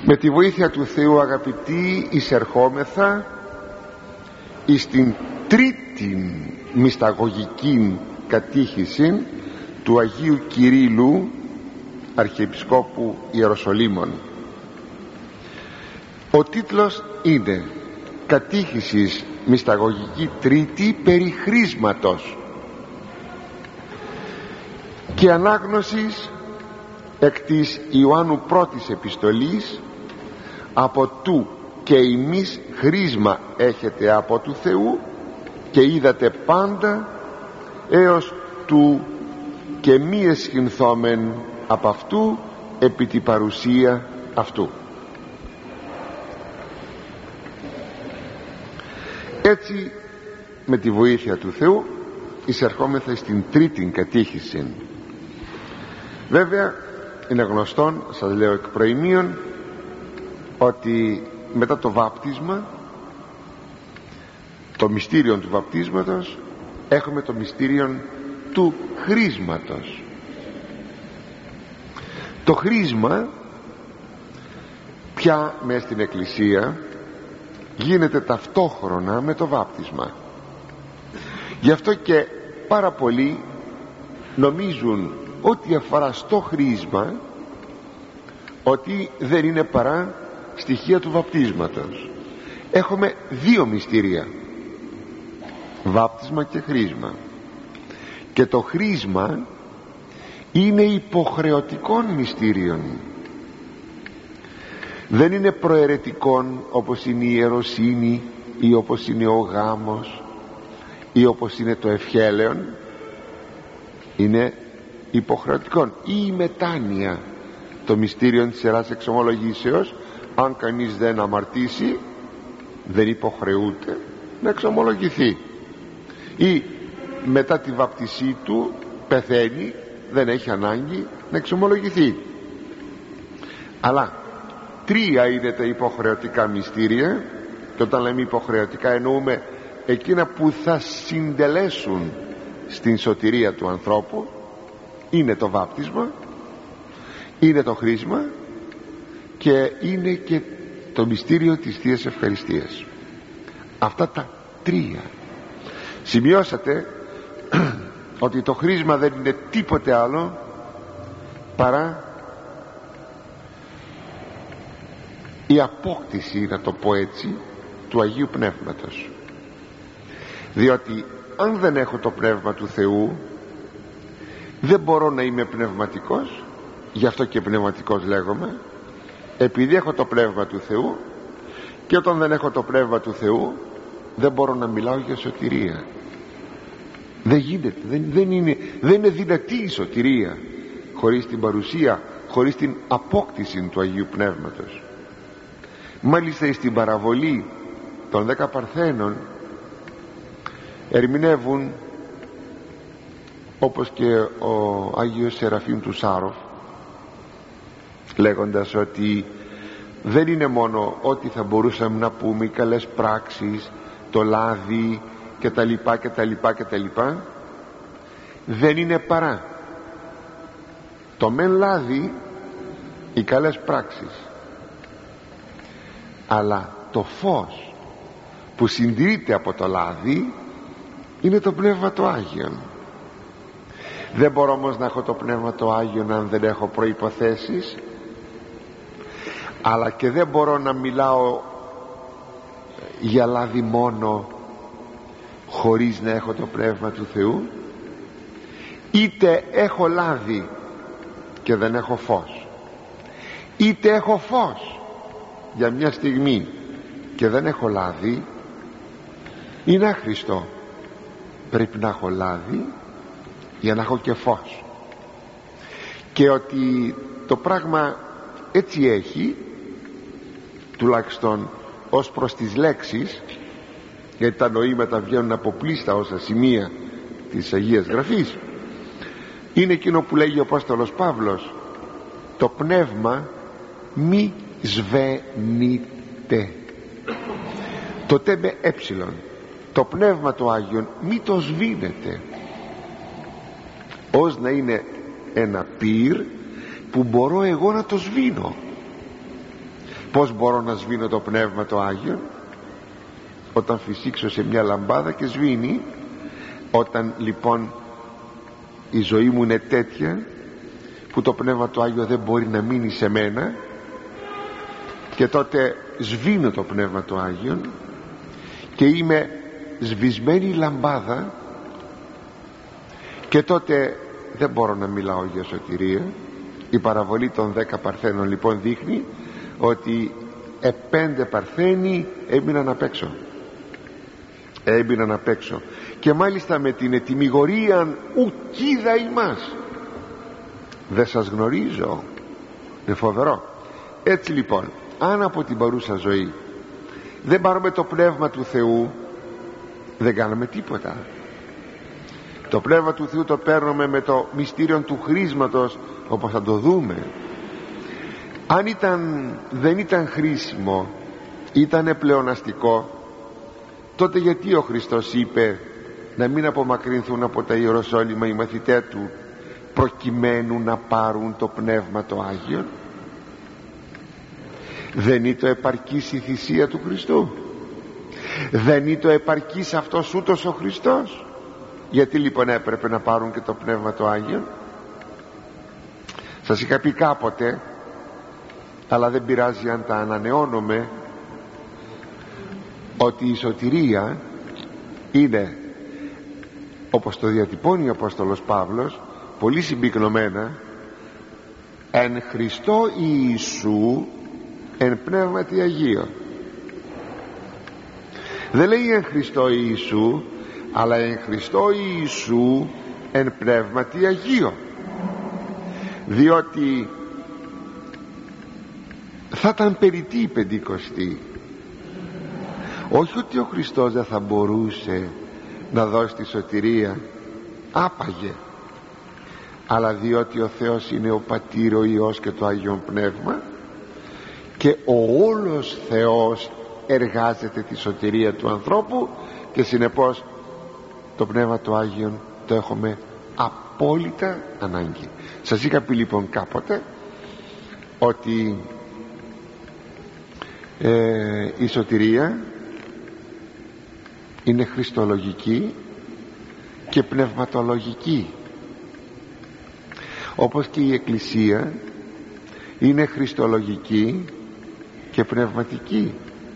Με τη βοήθεια του Θεού, αγαπητοί, εισερχόμεθα εις την τρίτη μυσταγωγική κατήχηση του Αγίου Κυρίλλου, Αρχιεπισκόπου Ιεροσολύμων. Ο τίτλος είναι «Κατήχησης μυσταγωγική τρίτη περί χρίσματος» και ανάγνωσης εκ της Ιωάννου πρώτης επιστολής «Από του και ημείς χρίσμα έχετε από του Θεού και είδατε πάντα έως του και μη εσχυνθόμεν από αυτού επί τη παρουσία αυτού». Έτσι, με τη βοήθεια του Θεού εισερχόμεθα στην τρίτη κατήχηση. Βέβαια είναι γνωστόν, σας λέω εκ προημίων, ότι μετά το βάπτισμα, το μυστήριο του βαπτίσματος, έχουμε το μυστήριο του χρίσματος. Το χρίσμα πια μες στην Εκκλησία γίνεται ταυτόχρονα με το βάπτισμα. Γι' αυτό και πάρα πολλοί νομίζουν ότι αφορά στο χρίσμα ότι δεν είναι παρά στοιχεία του βαπτίσματος. Έχουμε δύο μυστήρια, βάπτισμα και χρίσμα, και το χρίσμα είναι υποχρεωτικών μυστήριων, δεν είναι προαιρετικών όπως είναι η ιεροσύνη ή όπως είναι ο γάμος ή όπως είναι το ευχέλεον. Είναι υποχρεωτικών. Ή η μετάνοια, το μυστήριο της Ιεράς Εξομολογήσεως, αν κανείς δεν αμαρτήσει δεν υποχρεούται να εξομολογηθεί, ή μετά τη βαπτισή του πεθαίνει, δεν έχει ανάγκη να εξομολογηθεί. Αλλά τρία είναι τα υποχρεωτικά μυστήρια, και όταν λέμε υποχρεωτικά εννοούμε εκείνα που θα συντελέσουν στην σωτηρία του ανθρώπου. Είναι το βάπτισμα, είναι το χρίσμα και είναι και το μυστήριο της Θείας Ευχαριστίας. Αυτά τα τρία. Σημειώσατε ότι το χρίσμα δεν είναι τίποτε άλλο παρά η απόκτηση, να το πω έτσι, του Αγίου Πνεύματος. Διότι αν δεν έχω το Πνεύμα του Θεού δεν μπορώ να είμαι πνευματικός. Γι' αυτό και πνευματικός λέγομαι, επειδή έχω το Πνεύμα του Θεού, και όταν δεν έχω το Πνεύμα του Θεού δεν μπορώ να μιλάω για σωτηρία. Δεν γίνεται, δεν είναι δυνατή η σωτηρία χωρίς την παρουσία, χωρίς την απόκτηση του Αγίου Πνεύματος. Μάλιστα στην παραβολή των 10 Παρθένων ερμηνεύουν, όπως και ο Άγιος Σεραφείμ του Σάροφ, λέγοντας ότι δεν είναι μόνο ότι θα μπορούσαμε να πούμε οι καλές πράξεις, το λάδι και τα λοιπά και τα λοιπά και τα λοιπά, δεν είναι παρά το μεν λάδι οι καλές πράξεις, αλλά το φως που συντηρείται από το λάδι είναι το Πνεύμα το Άγιον. Δεν μπορώ όμως να έχω το Πνεύμα το Άγιον αν δεν έχω προϋποθέσεις, αλλά και δεν μπορώ να μιλάω για λάδι μόνο χωρίς να έχω το Πνεύμα του Θεού. Είτε έχω λάδι και δεν έχω φως, είτε έχω φως για μια στιγμή και δεν έχω λάδι, είναι άχρηστο. Πρέπει να έχω λάδι για να έχω και φως. Και ότι το πράγμα έτσι έχει, τουλάχιστον ως προς τις λέξεις, γιατί τα νοήματα βγαίνουν από πλήστα όσα σημεία της Αγίας Γραφής, είναι εκείνο που λέγει ο Απόστολος Παύλος: το πνεύμα μη σβενείται. Το τέμπε έψιλον, το Πνεύμα το Άγιον μη το σβήνεται, ως να είναι ένα πυρ που μπορώ εγώ να το σβήνω. Πώς μπορώ να σβήνω το Πνεύμα το Άγιο? Όταν φυσήξω σε μια λαμπάδα και σβήνει. Όταν λοιπόν η ζωή μου είναι τέτοια που το Πνεύμα το Άγιο δεν μπορεί να μείνει σε μένα, και τότε σβήνω το Πνεύμα το Άγιο και είμαι σβησμένη λαμπάδα, και τότε δεν μπορώ να μιλάω για σωτηρία. Η παραβολή των 10 παρθένων λοιπόν δείχνει ότι 5 παρθένοι έμειναν απ' έξω, και μάλιστα με την ετυμηγορίαν ουκίδα ημάς, δεν σας γνωρίζω. Είναι φοβερό. Έτσι λοιπόν, αν από την παρούσα ζωή δεν πάρουμε το Πνεύμα του Θεού, δεν κάνουμε τίποτα. Το Πνεύμα του Θεού το παίρνουμε με το μυστήριο του χρήσματος, όπως θα το δούμε. Αν δεν ήταν χρήσιμο, ήταν πλεοναστικό, τότε γιατί ο Χριστός είπε να μην απομακρυνθούν από τα Ιεροσόλυμα οι μαθητές του, προκειμένου να πάρουν το Πνεύμα το Άγιο? Δεν είναι το επαρκής η θυσία του Χριστού? Δεν είναι το επαρκής αυτός ούτως ο Χριστός? Γιατί λοιπόν έπρεπε να πάρουν και το Πνεύμα το Άγιο? Σας είχα πει κάποτε, αλλά δεν πειράζει αν τα ανανεώνουμε, ότι η σωτηρία είναι, όπως το διατυπώνει ο Απόστολος Παύλος πολύ συμπυκνωμένα, εν Χριστώ Ιησού εν Πνεύματι Αγίο. Δεν λέει εν Χριστώ Ιησού, αλλά εν Χριστώ Ιησού εν Πνεύματι Αγίο, διότι θα ήταν περιττή η Πεντηκοστή. Όχι ότι ο Χριστός δεν θα μπορούσε να δώσει τη σωτηρία, άπαγε, αλλά διότι ο Θεός είναι ο Πατήρ, ο Υιός και το Άγιον Πνεύμα, και ο όλος Θεός εργάζεται τη σωτηρία του ανθρώπου, και συνεπώς το Πνεύμα το Άγιον το έχουμε απόλυτα ανάγκη. Σας είχα πει λοιπόν κάποτε ότι η σωτηρία είναι χριστολογική και πνευματολογική, όπως και η Εκκλησία είναι χριστολογική και πνευματική.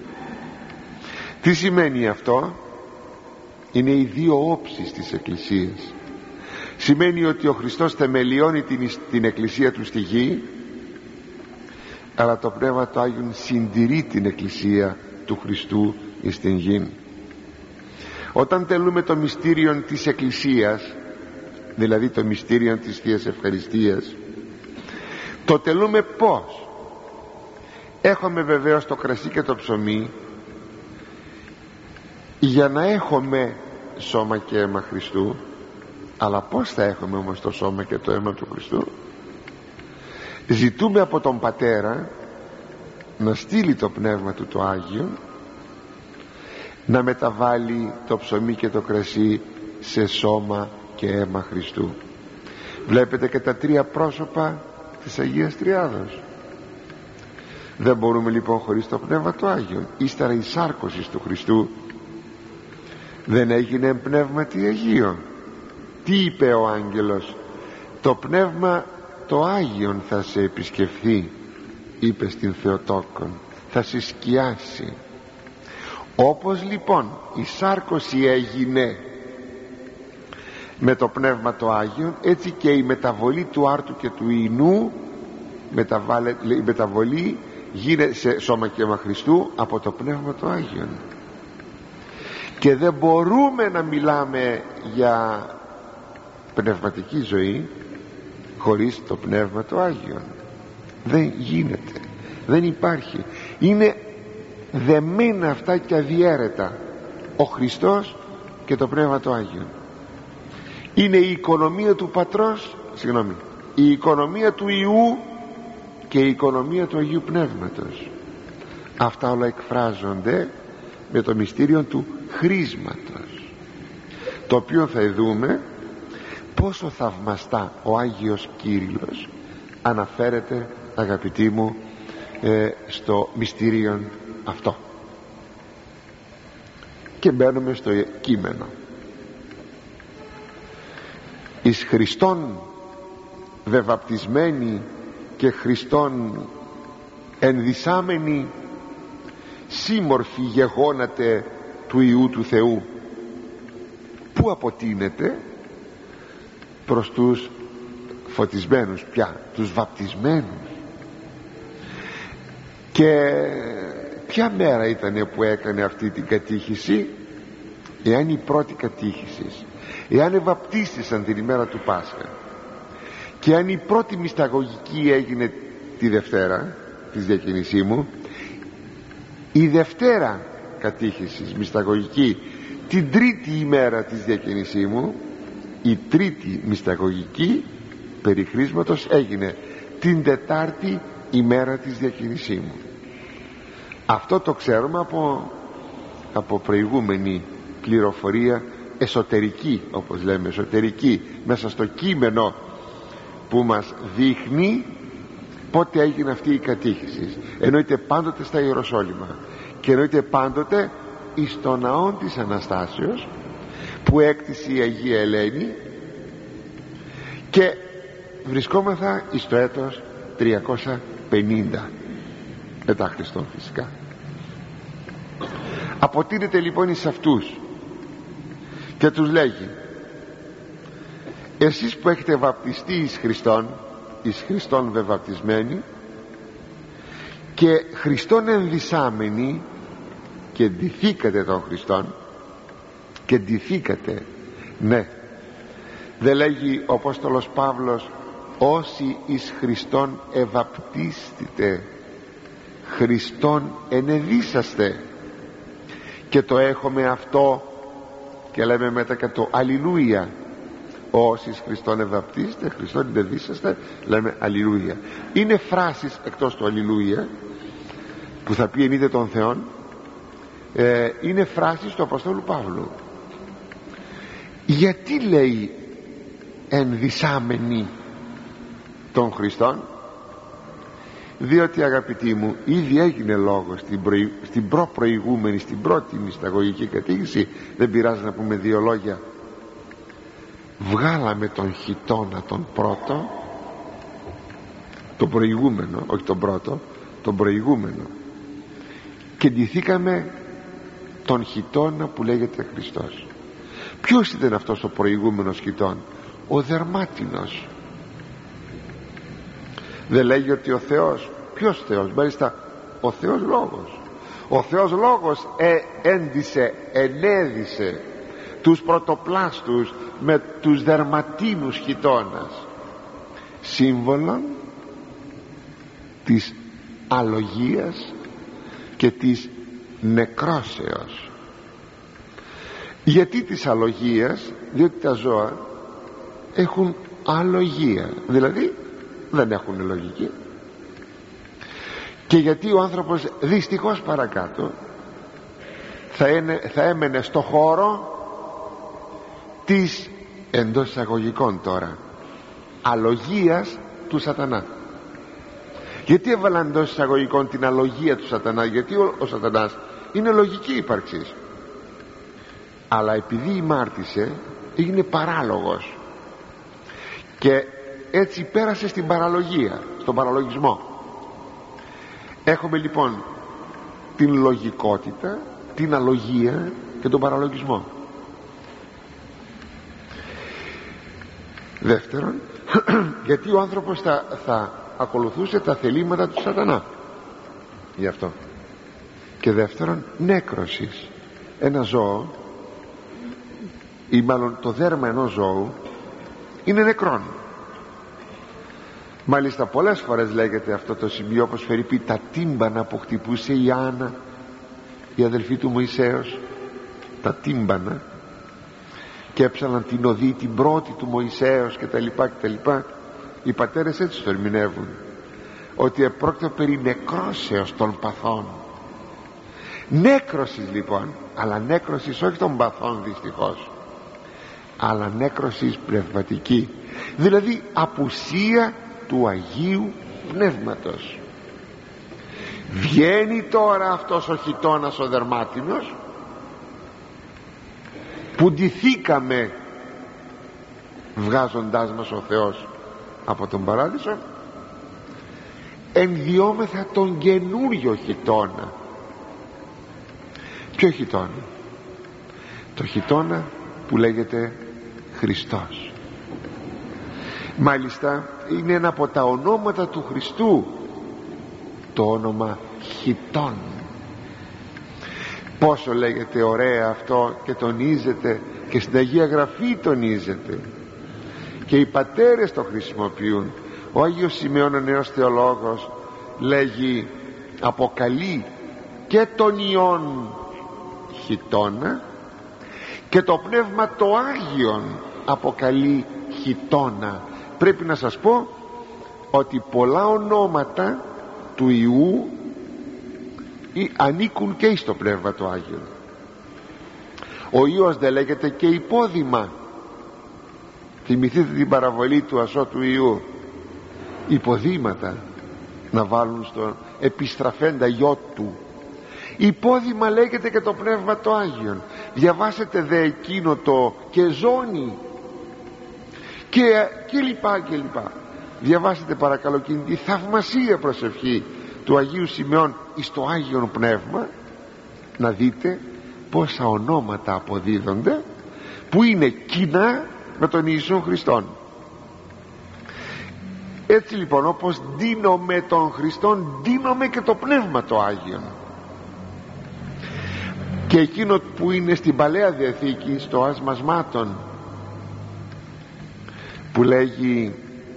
Τι σημαίνει αυτό? Είναι οι δύο όψεις της Εκκλησίας. Σημαίνει ότι ο Χριστός θεμελιώνει την Εκκλησία του στη γη, αλλά το Πνεύμα του Άγιον συντηρεί την Εκκλησία του Χριστού στην γη. Όταν τελούμε το μυστήριο της Εκκλησίας, δηλαδή το μυστήριο της Θείας Ευχαριστίας, το τελούμε πώς? Έχουμε βεβαίως το κρασί και το ψωμί για να έχουμε σώμα και αίμα Χριστού, αλλά πώς θα έχουμε όμως το σώμα και το αίμα του Χριστού? Ζητούμε από τον Πατέρα να στείλει το Πνεύμα του το Άγιο, να μεταβάλει το ψωμί και το κρασί σε σώμα και αίμα Χριστού. Βλέπετε και τα τρία πρόσωπα της Αγίας Τριάδος. Δεν μπορούμε λοιπόν χωρίς το Πνεύμα το Άγιο. Ύστερα η σάρκωση του Χριστού δεν έγινε Πνεύματι Αγίο? Τι είπε ο άγγελος? Το Πνεύμα το Άγιον θα σε επισκεφθεί, είπε στην Θεοτόκον, θα σε σκιάσει. Όπως λοιπόν η σάρκωση έγινε με το Πνεύμα το Άγιον, έτσι και η μεταβολή του άρτου και του ινού, η μεταβολή γίνεται σε σώμα και αίμα Χριστού από το Πνεύμα το Άγιον. Και δεν μπορούμε να μιλάμε για πνευματική ζωή χωρίς το Πνεύμα το Άγιον. Δεν γίνεται, δεν υπάρχει. Είναι δεμένα αυτά και αδιέρετα, ο Χριστός και το Πνεύμα το Άγιον. Είναι η οικονομία του Πατρός, η οικονομία του Υιού και η οικονομία του Αγίου Πνεύματος. Αυτά όλα εκφράζονται με το μυστήριο του χρήσματος, το οποίο θα δούμε πόσο θαυμαστά ο Άγιος Κύριλλος αναφέρεται, αγαπητοί μου, στο μυστήριο αυτό. Και μπαίνουμε στο κείμενο. Εις Χριστόν βεβαπτισμένοι και Χριστόν ενδυσάμενοι, σύμμορφοι γεγόνατε του Υιού του Θεού, που αποτείνεται προς τους φωτισμένους πια, τους βαπτισμένους. Και ποια μέρα ήταν που έκανε αυτή την κατήχηση? Εάν η πρώτη κατήχηση, εάν βαπτίστησαν την ημέρα του Πάσχα, και αν η πρώτη μυσταγωγική έγινε τη Δευτέρα της διακινησίμου, η Δευτέρα κατήχησης μυσταγωγική την τρίτη ημέρα της διακινησίμου, η τρίτη μυσταγωγική περί χρήσματος έγινε την τετάρτη ημέρα της διακινησίμου. Αυτό το ξέρουμε από προηγούμενη πληροφορία εσωτερική, όπως λέμε, εσωτερική, μέσα στο κείμενο που μας δείχνει πότε έγινε αυτή η κατήχηση. Εννοείται πάντοτε στα Ιεροσόλυμα και εννοείται πάντοτε εις το ναό της Αναστάσεως που έκτισε η Αγία Ελένη, και βρισκόμεθα εις το έτος 350 μετά Χριστόν φυσικά. Αποτείνεται λοιπόν εις αυτούς και τους λέγει: εσείς που έχετε βαπτιστεί εις Χριστόν βεβαπτισμένοι και Χριστόν ενδυσάμενοι, και ντυθήκατε τον Χριστόν, και ντυθήκατε, ναι, δεν λέγει ο Απόστολος Παύλος όσοι εις Χριστόν ευαπτίστητε, Χριστόν ενεδύσαστε? Και το έχουμε αυτό και λέμε μετά και το αλληλούια. Όσοι εις Χριστόν ευαπτίστητε, Χριστόν ενεδύσαστε, λέμε αλληλούια. Είναι φράσεις εκτός του αλληλούια που θα πει ενείτε τον Θεόν, είναι φράσεις του Αποστόλου Παύλου. Γιατί λέει ενδυσάμενοι των Χριστών? Διότι αγαπητοί μου, ήδη έγινε λόγος στην προηγούμενη, στην πρώτη μυσταγωγική κατήχηση. Δεν πειράζει να πούμε δύο λόγια. Βγάλαμε τον χιτώνα τον πρώτο, τον προηγούμενο, όχι τον πρώτο, τον προηγούμενο, και ντυθήκαμε τον χιτώνα που λέγεται Χριστός. Ποιος ήταν αυτός ο προηγούμενος χιτών? Ο δερμάτινος. Δεν λέγει ότι ο Θεός, ποιος Θεός? Μάλιστα ο Θεός Λόγος. Ο Θεός Λόγος έντυσε, ενέδισε τους πρωτοπλάστους με τους δερματίνους χιτώνας, σύμβολον της αλογίας και της νεκρόσεως. Γιατί της αλογίας? Διότι τα ζώα έχουν αλογία, δηλαδή δεν έχουν λογική. Και γιατί ο άνθρωπος δυστυχώς παρακάτω θα έμενε στο χώρο της, εντός εισαγωγικών τώρα, αλογίας του σατανά. Γιατί έβαλαν εντός εισαγωγικών την αλογία του σατανά? Γιατί ο σατανάς είναι λογική ύπαρξη, αλλά επειδή ημάρτησε έγινε παράλογος και έτσι πέρασε στην παραλογία, στον παραλογισμό. Έχουμε λοιπόν την λογικότητα, την αλογία και τον παραλογισμό. Δεύτερον, γιατί ο άνθρωπος θα ακολουθούσε τα θελήματα του σατανά, γι' αυτό. Και δεύτερον, νέκρωσης. Ένα ζώο, ή μάλλον το δέρμα ενός ζώου, είναι νεκρόν. Μάλιστα πολλές φορές λέγεται αυτό το σημείο, όπως φερειπεί τα τύμπανα που χτυπούσε η Άννα, η αδελφή του Μωυσέως, τα τύμπανα, και έψαλαν την οδή την πρώτη του Μωυσέως κτλ. Οι πατέρες έτσι το ερμηνεύουν, ότι επρόκειτο περί νεκρόσεως των παθών. Νέκρωσης λοιπόν, αλλά νέκρωσης όχι των παθών δυστυχώς, αλλά νέκρωσης πνευματική, δηλαδή απουσία του Αγίου Πνεύματος. Βγαίνει τώρα αυτός ο χιτώνας ο δερμάτινος που ντυθήκαμε βγάζοντάς μας ο Θεός από τον παράδεισο, ενδιόμεθα τον καινούριο χιτώνα. Ποιο χιτώνα? Το χιτώνα που λέγεται Χριστός. Μάλιστα είναι ένα από τα ονόματα του Χριστού το όνομα Χιτών. Πόσο λέγεται ωραία αυτό και τονίζεται, και στην Αγία Γραφή τονίζεται, και οι πατέρες το χρησιμοποιούν. Ο Άγιος Σημεών ο νέος θεολόγος λέγει, αποκαλεί και τον Υιόν Χιτώνα και το Πνεύμα το Άγιον αποκαλεί Χιτώνα. Πρέπει να σας πω ότι πολλά ονόματα του Ιού ανήκουν και στο Πνεύμα το Άγιον. Ο Υιός δεν λέγεται και υπόδημα? Θυμηθείτε την παραβολή του ασώτου Ιού, υποδήματα να βάλουν στον επιστραφέντα γιο του. Υπόδημα λέγεται και το Πνεύμα το Άγιον. Διαβάσετε δε εκείνο το και ζώνη και λοιπά και λοιπά. Διαβάσετε παρακαλώ εκείνη τη θαυμασία προσευχή του Αγίου Σημεών εις το Άγιον Πνεύμα, να δείτε πόσα ονόματα αποδίδονται που είναι κοινά με τον Ιησού Χριστόν. Έτσι λοιπόν, όπως δίνομαι τον Χριστόν, δίνομαι και το Πνεύμα το Άγιον. Και εκείνο που είναι στην Παλαιά Διαθήκη, στο Ασμασμάτων, που λέγει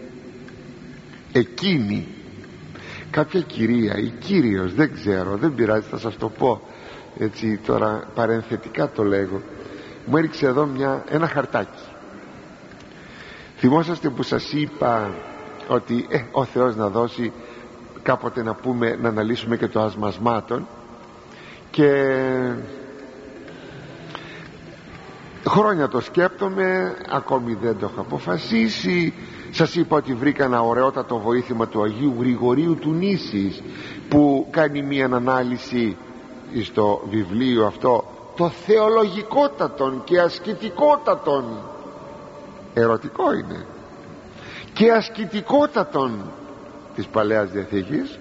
εκείνη, κάποια κυρία ή κύριος, δεν ξέρω, δεν πειράζει, θα σας το πω έτσι τώρα, παρενθετικά το λέγω, μου έριξε εδώ ένα χαρτάκι. Θυμόσαστε που σας είπα ότι ο Θεός να δώσει κάποτε να πούμε, να αναλύσουμε και το Ασμασμάτων, και χρόνια το σκέπτομαι, ακόμη δεν το έχω αποφασίσει. Σας είπα ότι βρήκα ένα ωραιότατο βοήθημα του Αγίου Γρηγορίου του Νήσης, που κάνει μία ανάλυση στο βιβλίο αυτό, το θεολογικότατον και ασκητικότατον, ερωτικό είναι, και ασκητικότατον της Παλαιάς Διαθήκης,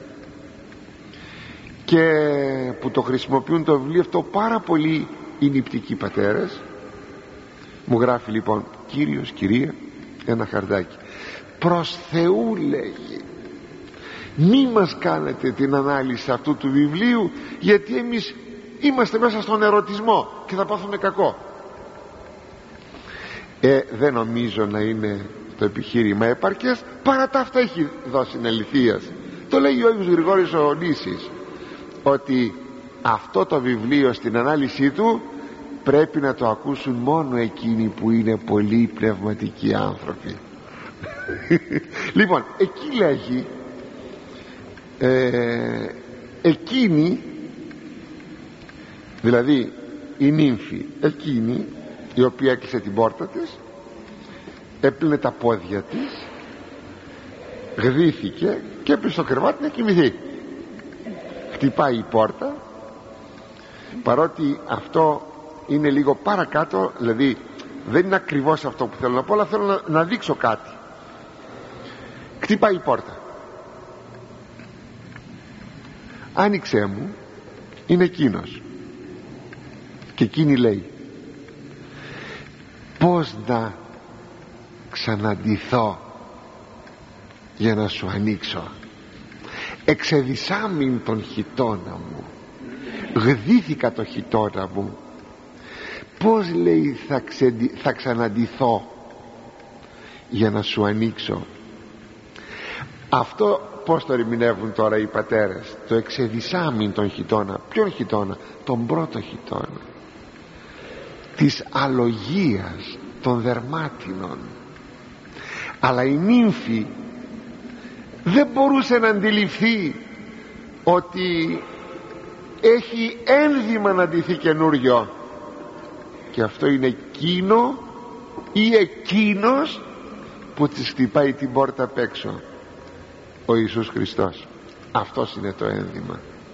και που το χρησιμοποιούν το βιβλίο αυτό πάρα πολύ οι νηπτικοί πατέρες. Μου γράφει λοιπόν, κύριος, κυρία, ένα χαρτάκι, προς Θεού λέγει, μη μας κάνετε την ανάλυση αυτού του βιβλίου, γιατί εμείς είμαστε μέσα στον ερωτισμό και θα πάθουμε κακό. Δεν νομίζω να είναι το επιχείρημα επαρκές, παρά τα αυτά έχει δώσει αληθείας. Το λέει ο Άγιος Γρηγόρης ο Νήσης, ότι αυτό το βιβλίο στην ανάλυση του πρέπει να το ακούσουν μόνο εκείνοι που είναι πολύ πνευματικοί άνθρωποι. Λοιπόν, εκεί λέγει εκείνη, δηλαδή η νύμφη εκείνη η οποία έκλεισε την πόρτα της, έπλυνε τα πόδια της, γδύθηκε και έπεσε στο κρεβάτι να κοιμηθεί. Χτυπάει η πόρτα, παρότι αυτό είναι λίγο παρακάτω, δηλαδή δεν είναι ακριβώς αυτό που θέλω να πω, αλλά θέλω να δείξω κάτι. Χτυπάει η πόρτα, άνοιξέ μου, είναι εκείνος, και εκείνη λέει, πώς να ξαναντηθώ για να σου ανοίξω? Εξεδισάμην τον χιτώνα μου, γδύθηκα το χιτώνα μου, πώς λέει θα ξαναντηθώ για να σου ανοίξω? Αυτό πως το ερμηνεύουν τώρα οι πατέρες, το εξεδισάμην τον χιτώνα? Ποιον χιτώνα? Τον πρώτο χιτώνα της αλογίας των δερμάτινων. Αλλά η νύμφη δεν μπορούσε να αντιληφθεί ότι έχει ένδυμα να ντυθεί καινούριο, και αυτό είναι εκείνο ή εκείνος που της χτυπάει την πόρτα απ' έξω, ο Ιησούς Χριστός. Αυτός είναι το ένδυμα.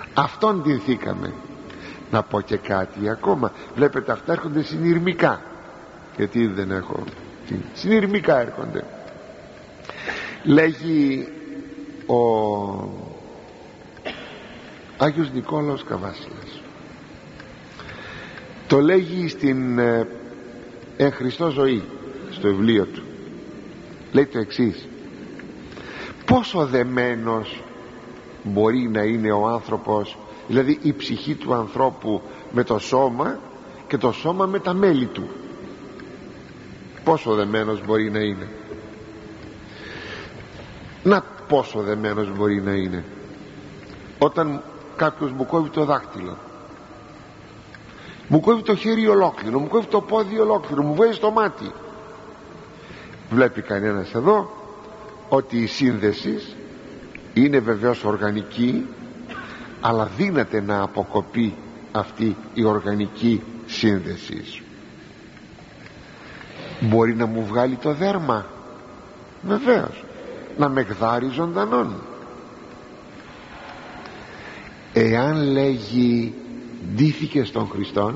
Αυτόν ντυνθήκαμε. Να πω και κάτι ακόμα. Βλέπετε, αυτά έρχονται συνειρμικά, γιατί δεν έχω, συνειρμικά έρχονται. Λέγει ο Άγιος Νικόλαος Καβάσιλας, το λέγει στην Εν Χριστώ Ζωή, στο βιβλίο του, λέει το εξής: πόσο δεμένος μπορεί να είναι ο άνθρωπος, δηλαδή η ψυχή του ανθρώπου, με το σώμα, και το σώμα με τα μέλη του. Πόσο δεμένος μπορεί να είναι. Να, πόσο δεμένος μπορεί να είναι όταν κάποιος μου κόβει το δάχτυλο, μου κόβει το χέρι ολόκληρο, μου κόβει το πόδι ολόκληρο, μου βγάζει το μάτι. Βλέπει κανένας εδώ ότι η σύνδεση είναι βεβαίως οργανική, αλλά δύναται να αποκοπεί αυτή η οργανική σύνδεση. Μπορεί να μου βγάλει το δέρμα, βεβαίως, να με γδάρει ζωντανόν. Εάν, λέγει, ντύθηκε στον Χριστόν,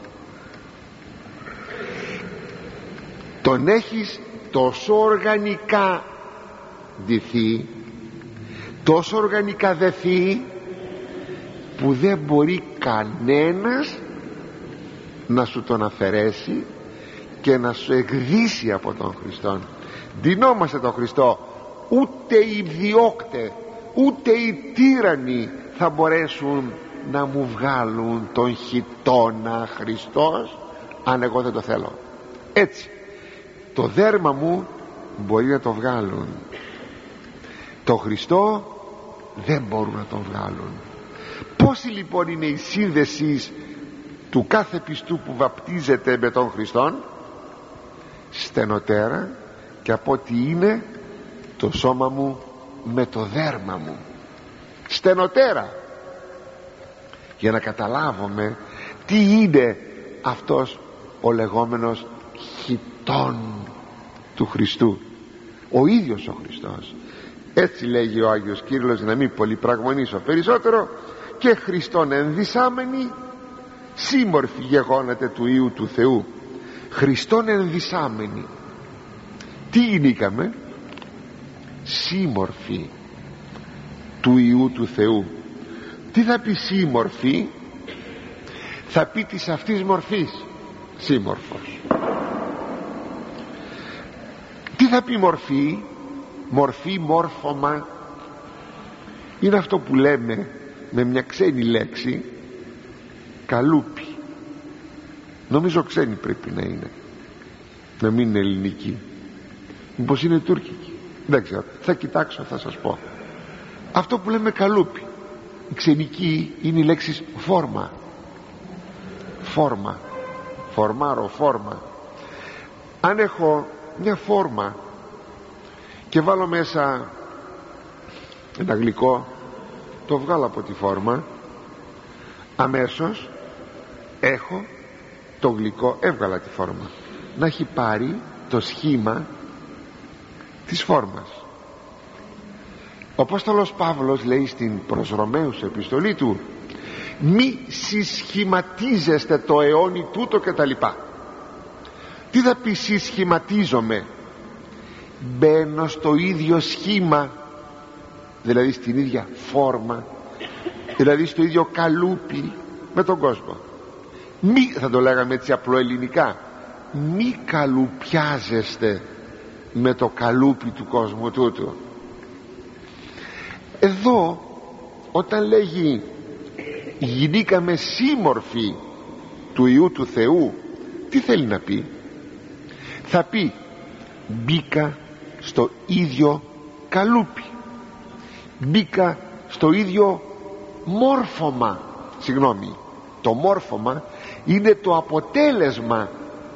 τον έχεις τόσο οργανικά ντυθεί, τόσο οργανικά δεθεί, που δεν μπορεί κανένας να σου τον αφαιρέσει και να σου εκδύσει από τον Χριστόν. Ντυνόμαστε τον Χριστό. Ούτε οι διώκτες, ούτε οι τύρανοι θα μπορέσουν να μου βγάλουν τον χιτώνα Χριστός, αν εγώ δεν το θέλω. Έτσι, το δέρμα μου μπορεί να το βγάλουν, το Χριστό δεν μπορούν να τον βγάλουν. Πόση λοιπόν είναι η σύνδεση του κάθε πιστού που βαπτίζεται με τον Χριστόν? Στενοτέρα και από ό,τι είναι το σώμα μου με το δέρμα μου. Στενοτέρα, για να καταλάβουμε τι είναι αυτός ο λεγόμενος χιτών του Χριστού, ο ίδιος ο Χριστός. Έτσι λέγει ο Άγιος Κύριλλος, να μην πολυπραγμονήσω περισσότερο: και Χριστόν ενδυσάμενοι σύμμορφοι γεγόνατε του Υιού του Θεού. Χριστόν ενδυσάμενοι, τι γίνηκαμε? Σύμμορφοι του Υιού του Θεού. Τι θα πει σύμμορφοι? Θα πει της αυτής μορφής σύμμορφος. Τι θα πει μορφή? Μορφή, μόρφωμα, είναι αυτό που λέμε με μια ξένη λέξη καλούπι. Νομίζω ξένη πρέπει να είναι, να μην είναι ελληνική. Μήπως είναι τουρκική, δεν ξέρω, θα κοιτάξω, θα σας πω. Αυτό που λέμε καλούπι, η ξενική είναι η λέξη φόρμα. Φόρμα, φορμάρω, φόρμα. Αν έχω μια φόρμα και βάλω μέσα ένα γλυκό, το βγάλω από τη φόρμα, αμέσως έχω το γλυκό, έβγαλα τη φόρμα, να έχει πάρει το σχήμα της φόρμας. Ο Απόστολος Παύλος λέει στην προς Ρωμαίους επιστολή του: μη συσχηματίζεστε το αιώνι τούτο και τα λοιπά. Τι θα πει συσχηματίζομαι? Μπαίνω στο ίδιο σχήμα, δηλαδή στην ίδια φόρμα, δηλαδή στο ίδιο καλούπι με τον κόσμο. Μη, θα το λέγαμε έτσι απλοελληνικά, μη καλουπιάζεστε με το καλούπι του κόσμου τούτου. Εδώ όταν λέγει γινήκαμε σύμμορφοι του Υιού του Θεού, τι θέλει να πει? Θα πει μπήκα στο ίδιο καλούπι, μπήκα στο ίδιο μόρφωμα. Συγγνώμη, το μόρφωμα είναι το αποτέλεσμα,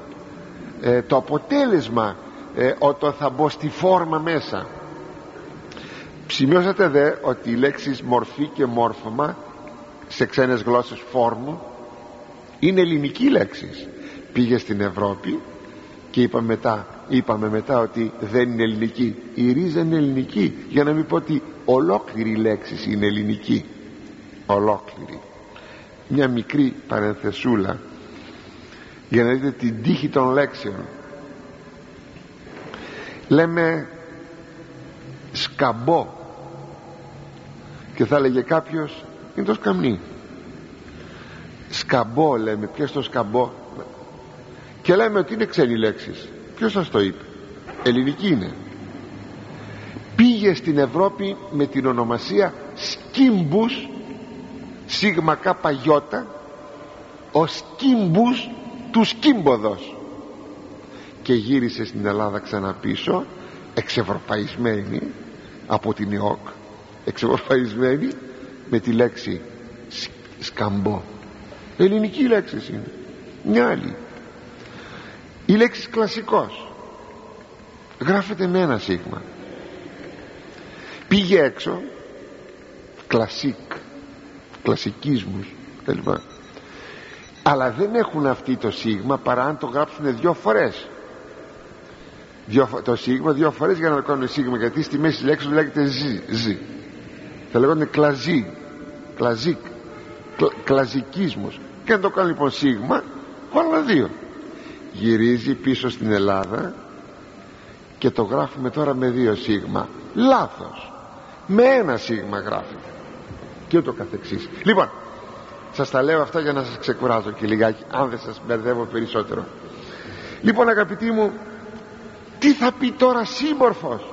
όταν θα μπω στη φόρμα μέσα. Σημειώσατε δε ότι οι λέξεις μορφή και μόρφωμα σε ξένες γλώσσες φόρμου είναι ελληνική λέξεις. Πήγε στην Ευρώπη και είπαμε μετά ότι δεν είναι ελληνική. Η ρίζα είναι ελληνική, για να μην πω ότι ολόκληρη η λέξη είναι ελληνική. ολόκληρη. Μια μικρή παρενθεσούλα για να δείτε την τύχη των λέξεων. Λέμε σκαμπό και θα έλεγε κάποιος είναι το σκαμνί. Σκαμπό λέμε. Ποιος το σκαμπό? Και λέμε ότι είναι ξένη λέξης. Ποιος σας το είπε? Ελληνική είναι. Πήγε στην Ευρώπη με την ονομασία σκύμπους, σίγμα κάπα γιώτα, ο σκύμπους του σκύμποδος, και γύρισε στην Ελλάδα ξαναπίσω εξευρωπαϊσμένη από την ΕΟΚ, εξευρωπαϊσμένη με τη λέξη σκαμπό. Ελληνική λέξη είναι. Μια άλλη. Η λέξη κλασικός γράφεται με ένα σίγμα. Πήγε έξω, κλασικ, κλασικίσμους κλπ. Αλλά δεν έχουν αυτή το σίγμα παρά αν το γράψουν δύο φορές. Το σίγμα δύο φορές για να το κάνουν σίγμα, γιατί στη μέση λέξη λέγεται ζ. Θα λέγονται κλαζί, κλαζικ, κλαζικίσμος. Και αν το κάνουν λοιπόν σίγμα, όλα δύο. Γυρίζει πίσω στην Ελλάδα και το γράφουμε τώρα με δύο σίγμα. Λάθος. Με ένα σίγμα γράφεται. Και ούτω καθεξής. Λοιπόν, σας τα λέω αυτά για να σας ξεκουράζω και λιγάκι, αν δεν σας μπερδεύω περισσότερο. Λοιπόν, αγαπητοί μου, τι θα πει τώρα σύμμορφος?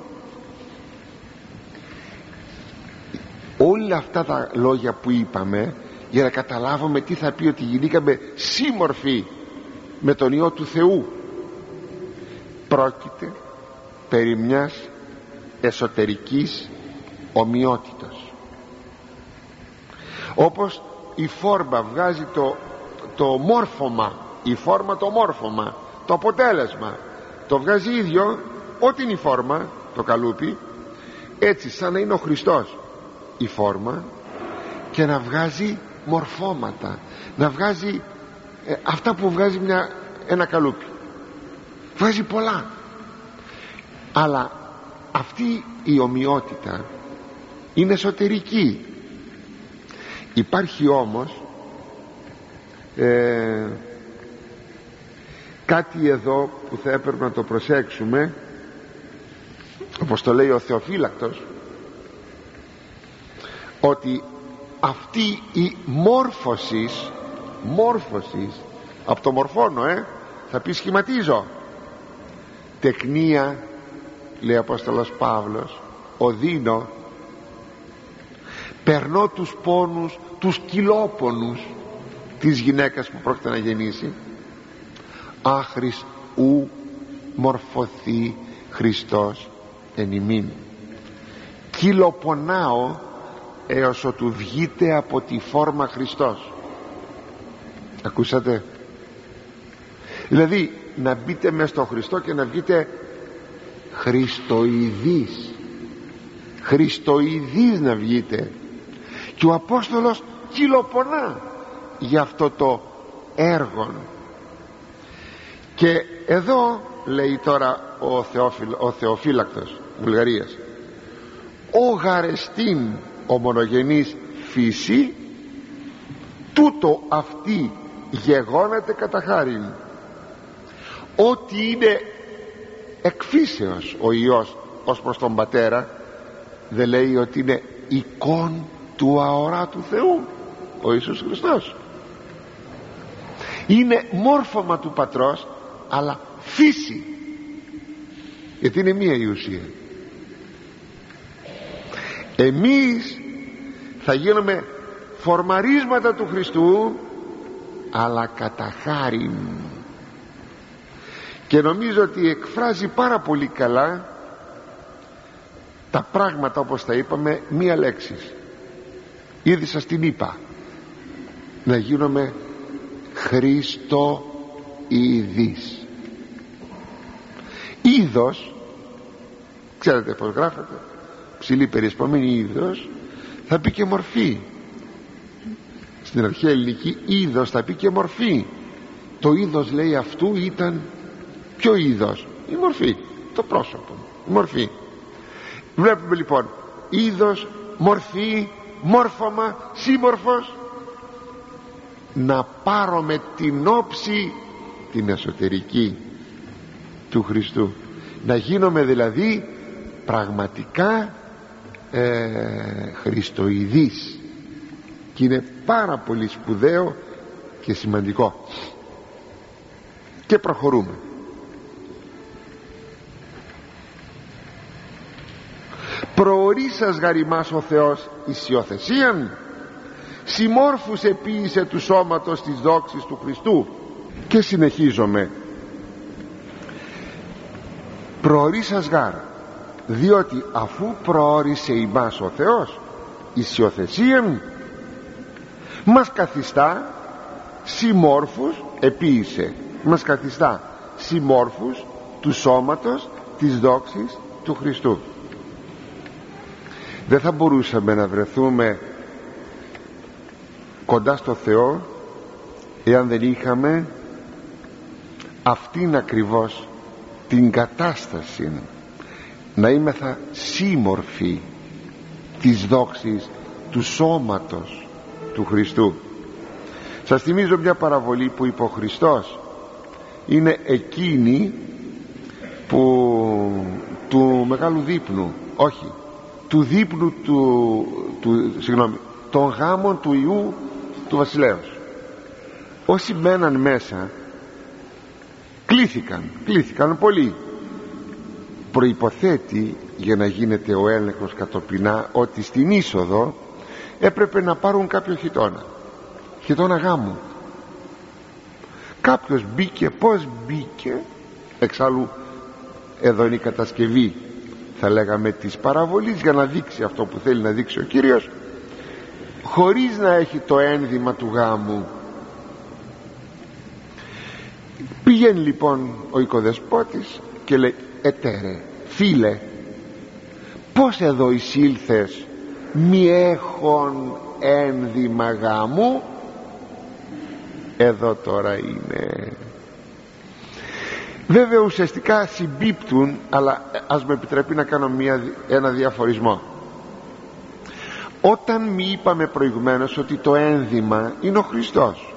Όλα αυτά τα λόγια που είπαμε για να καταλάβουμε τι θα πει ότι γινήκαμε σύμμορφοι με τον Υιό του Θεού. Πρόκειται περί μιας εσωτερικής ομοιότητας. Όπως η φόρμα βγάζει το μόρφωμα, η φόρμα το μόρφωμα, το αποτέλεσμα το βγάζει ίδιο, ό,τι είναι η φόρμα, το καλούπι, έτσι σαν να είναι ο Χριστός η φόρμα, και να βγάζει μορφώματα, να βγάζει αυτά που βγάζει ένα καλούπι. Βγάζει πολλά. Αλλά αυτή η ομοιότητα είναι εσωτερική. Υπάρχει όμως κάτι εδώ που θα έπρεπε να το προσέξουμε, όπως το λέει ο Θεοφύλακτος, ότι αυτή η μόρφωσης από το μορφώνω, θα πει σχηματίζω. Τεκνία, λέει ο Απόστολος Παύλος, οδύνω, περνώ τους πόνους, τους κυλόπονους της γυναίκας που πρόκειται να γεννήσει. Άχρης ου μορφωθεί Χριστός εν ημίν. Κυλοπονάω έως ότου βγείτε από τη φόρμα Χριστός. Ακούσατε? Δηλαδή να μπείτε μες στον Χριστό και να βγείτε Χριστοειδείς να βγείτε. Και ο Απόστολος κυλοπονά για αυτό το έργο. Και εδώ λέει τώρα ο Θεοφύλακτος Βουλγαρίας, ο γαρεστήν ομονογενής φύση, τούτο αυτή γεγόναται κατά χάριν. Ό,τι είναι εκφύσεως ο Υιός ως προς τον Πατέρα, δεν λέει ότι είναι εικόν του αοράτου Θεού ο Ιησούς Χριστός? Είναι μόρφωμα του Πατρός, αλλά φύση, γιατί είναι μία η ουσία. Εμείς θα γίνουμε φορμαρίσματα του Χριστού, αλλά κατά χάριν. Και νομίζω ότι εκφράζει πάρα πολύ καλά τα πράγματα, όπως τα είπαμε, μία λέξη. Ήδη σας την είπα, να γίνομαι Χριστοειδής. Είδος, ξέρετε πως γράφεται, ψηλή περιεσπόμενη είδος, θα πει και μορφή. Στην αρχαία ελληνική είδος θα πει και μορφή. Το είδος, λέει, αυτού ήταν ποιο είδος? Η μορφή, το πρόσωπο, η μορφή. Βλέπουμε λοιπόν είδος, μορφή, μόρφωμα, σύμμορφος, να πάρω με την όψη την εσωτερική του Χριστού, να γίνομαι δηλαδή πραγματικά χριστοειδής. Και είναι πάρα πολύ σπουδαίο και σημαντικό. Και προχωρούμε. Προορίσας γαριμάς ο Θεός εις υιοθεσίαν, συμμόρφους επίησε του σώματος της δόξης του Χριστού. Και συνεχίζομαι. Προορίσας γάρ, διότι αφού προόρισε ημάς ο Θεός εις υιοθεσίαν, μας καθιστά συμμόρφους, επίησε, μας καθιστά συμμόρφους του σώματος της δόξης του Χριστού. Δεν θα μπορούσαμε να βρεθούμε κοντά στο Θεό εάν δεν είχαμε αυτήν ακριβώς την κατάσταση, να είμεθα σύμμορφοι της δόξης του σώματος του Χριστού. Σας θυμίζω μια παραβολή που είπε ο Χριστός. Είναι εκείνη που του μεγάλου δείπνου, όχι, του δείπνου των γάμων του Ιού του βασιλέως. Όσοι μέναν μέσα κλήθηκαν πολλοί. Προϋποθέτει, για να γίνεται ο έλεγχος κατοπινά, ότι στην είσοδο έπρεπε να πάρουν κάποιο χιτώνα γάμου. Κάποιος μπήκε. Πώς μπήκε? Εξάλλου εδώ είναι η κατασκευή, θα λέγαμε, της παραβολής, για να δείξει αυτό που θέλει να δείξει ο Κύριος, χωρίς να έχει το ένδυμα του γάμου. Πηγαίνει λοιπόν ο οικοδεσπότης και λέει: ετέρε, φίλε, πως εδώ εισήλθες μη έχον ένδυμα γάμου? Εδώ τώρα είναι. Βέβαια ουσιαστικά συμπίπτουν, αλλά ας με επιτρέπει να κάνω ένα διαφορισμό. Όταν μη είπαμε προηγουμένως ότι το ένδυμα είναι ο Χριστός,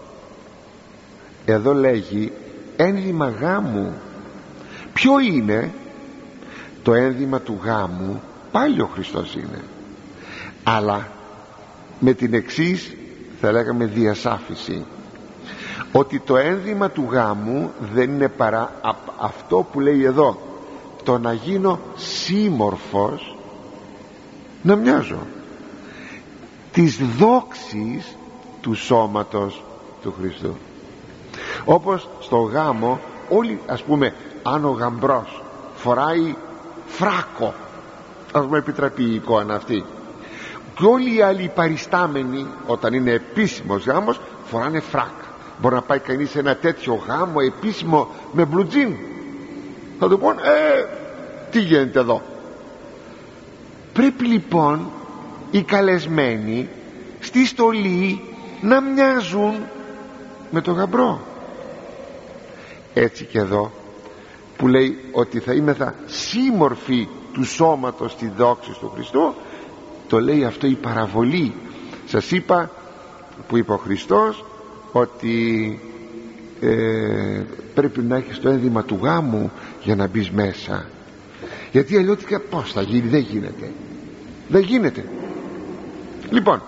εδώ λέγει ένδυμα γάμου. Ποιο είναι? Το ένδυμα του γάμου πάλι ο Χριστός είναι, αλλά με την εξής, θα λέγαμε, διασάφηση, ότι το ένδυμα του γάμου δεν είναι παρά αυτό που λέει εδώ, το να γίνω σύμμορφος, να μοιάζω της δόξης του σώματος του Χριστού. Όπως στο γάμο όλοι, ας πούμε, αν ο γαμπρός φοράει φράκο, ας μου επιτραπεί η εικόνα αυτή, και όλοι οι άλλοι παριστάμενοι όταν είναι επίσημος γάμος φοράνε φράκ. Μπορεί να πάει κανείς σε ένα τέτοιο γάμο επίσημο με μπλουτζίν, θα του πούν τι γίνεται εδώ? Πρέπει λοιπόν οι καλεσμένοι στη στολή να μοιάζουν με τον γαμπρό. Έτσι και εδώ που λέει ότι θα είμεθα σύμμορφοι του σώματος τη δόξη του Χριστού, το λέει αυτό η παραβολή. Σας είπα που είπε ο Χριστός ότι πρέπει να έχεις το ένδυμα του γάμου για να μπεις μέσα, γιατί αλλιώτικα πως θα γίνει? Δεν γίνεται. Λοιπόν,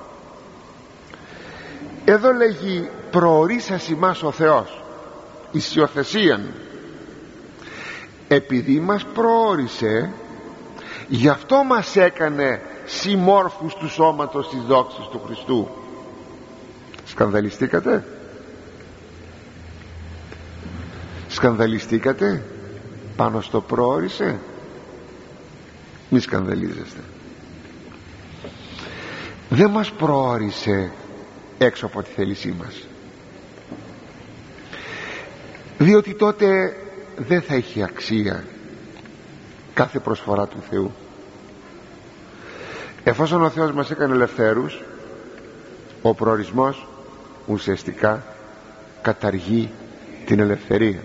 εδώ λέγει προορίσας ημάς ο Θεός εις υιοθεσίαν. Επειδή μας προόρισε, γι' αυτό μας έκανε συμμόρφους του σώματος της δόξης του Χριστού. Σκανδαλιστήκατε πάνω στο προόρισε? Μη σκανδαλίζεστε. Δεν μας προόρισε έξω από τη θέλησή μας, διότι τότε δεν θα έχει αξία κάθε προσφορά του Θεού. Εφόσον ο Θεός μας έκανε ελευθέρους, ο προορισμός ουσιαστικά καταργεί την ελευθερία.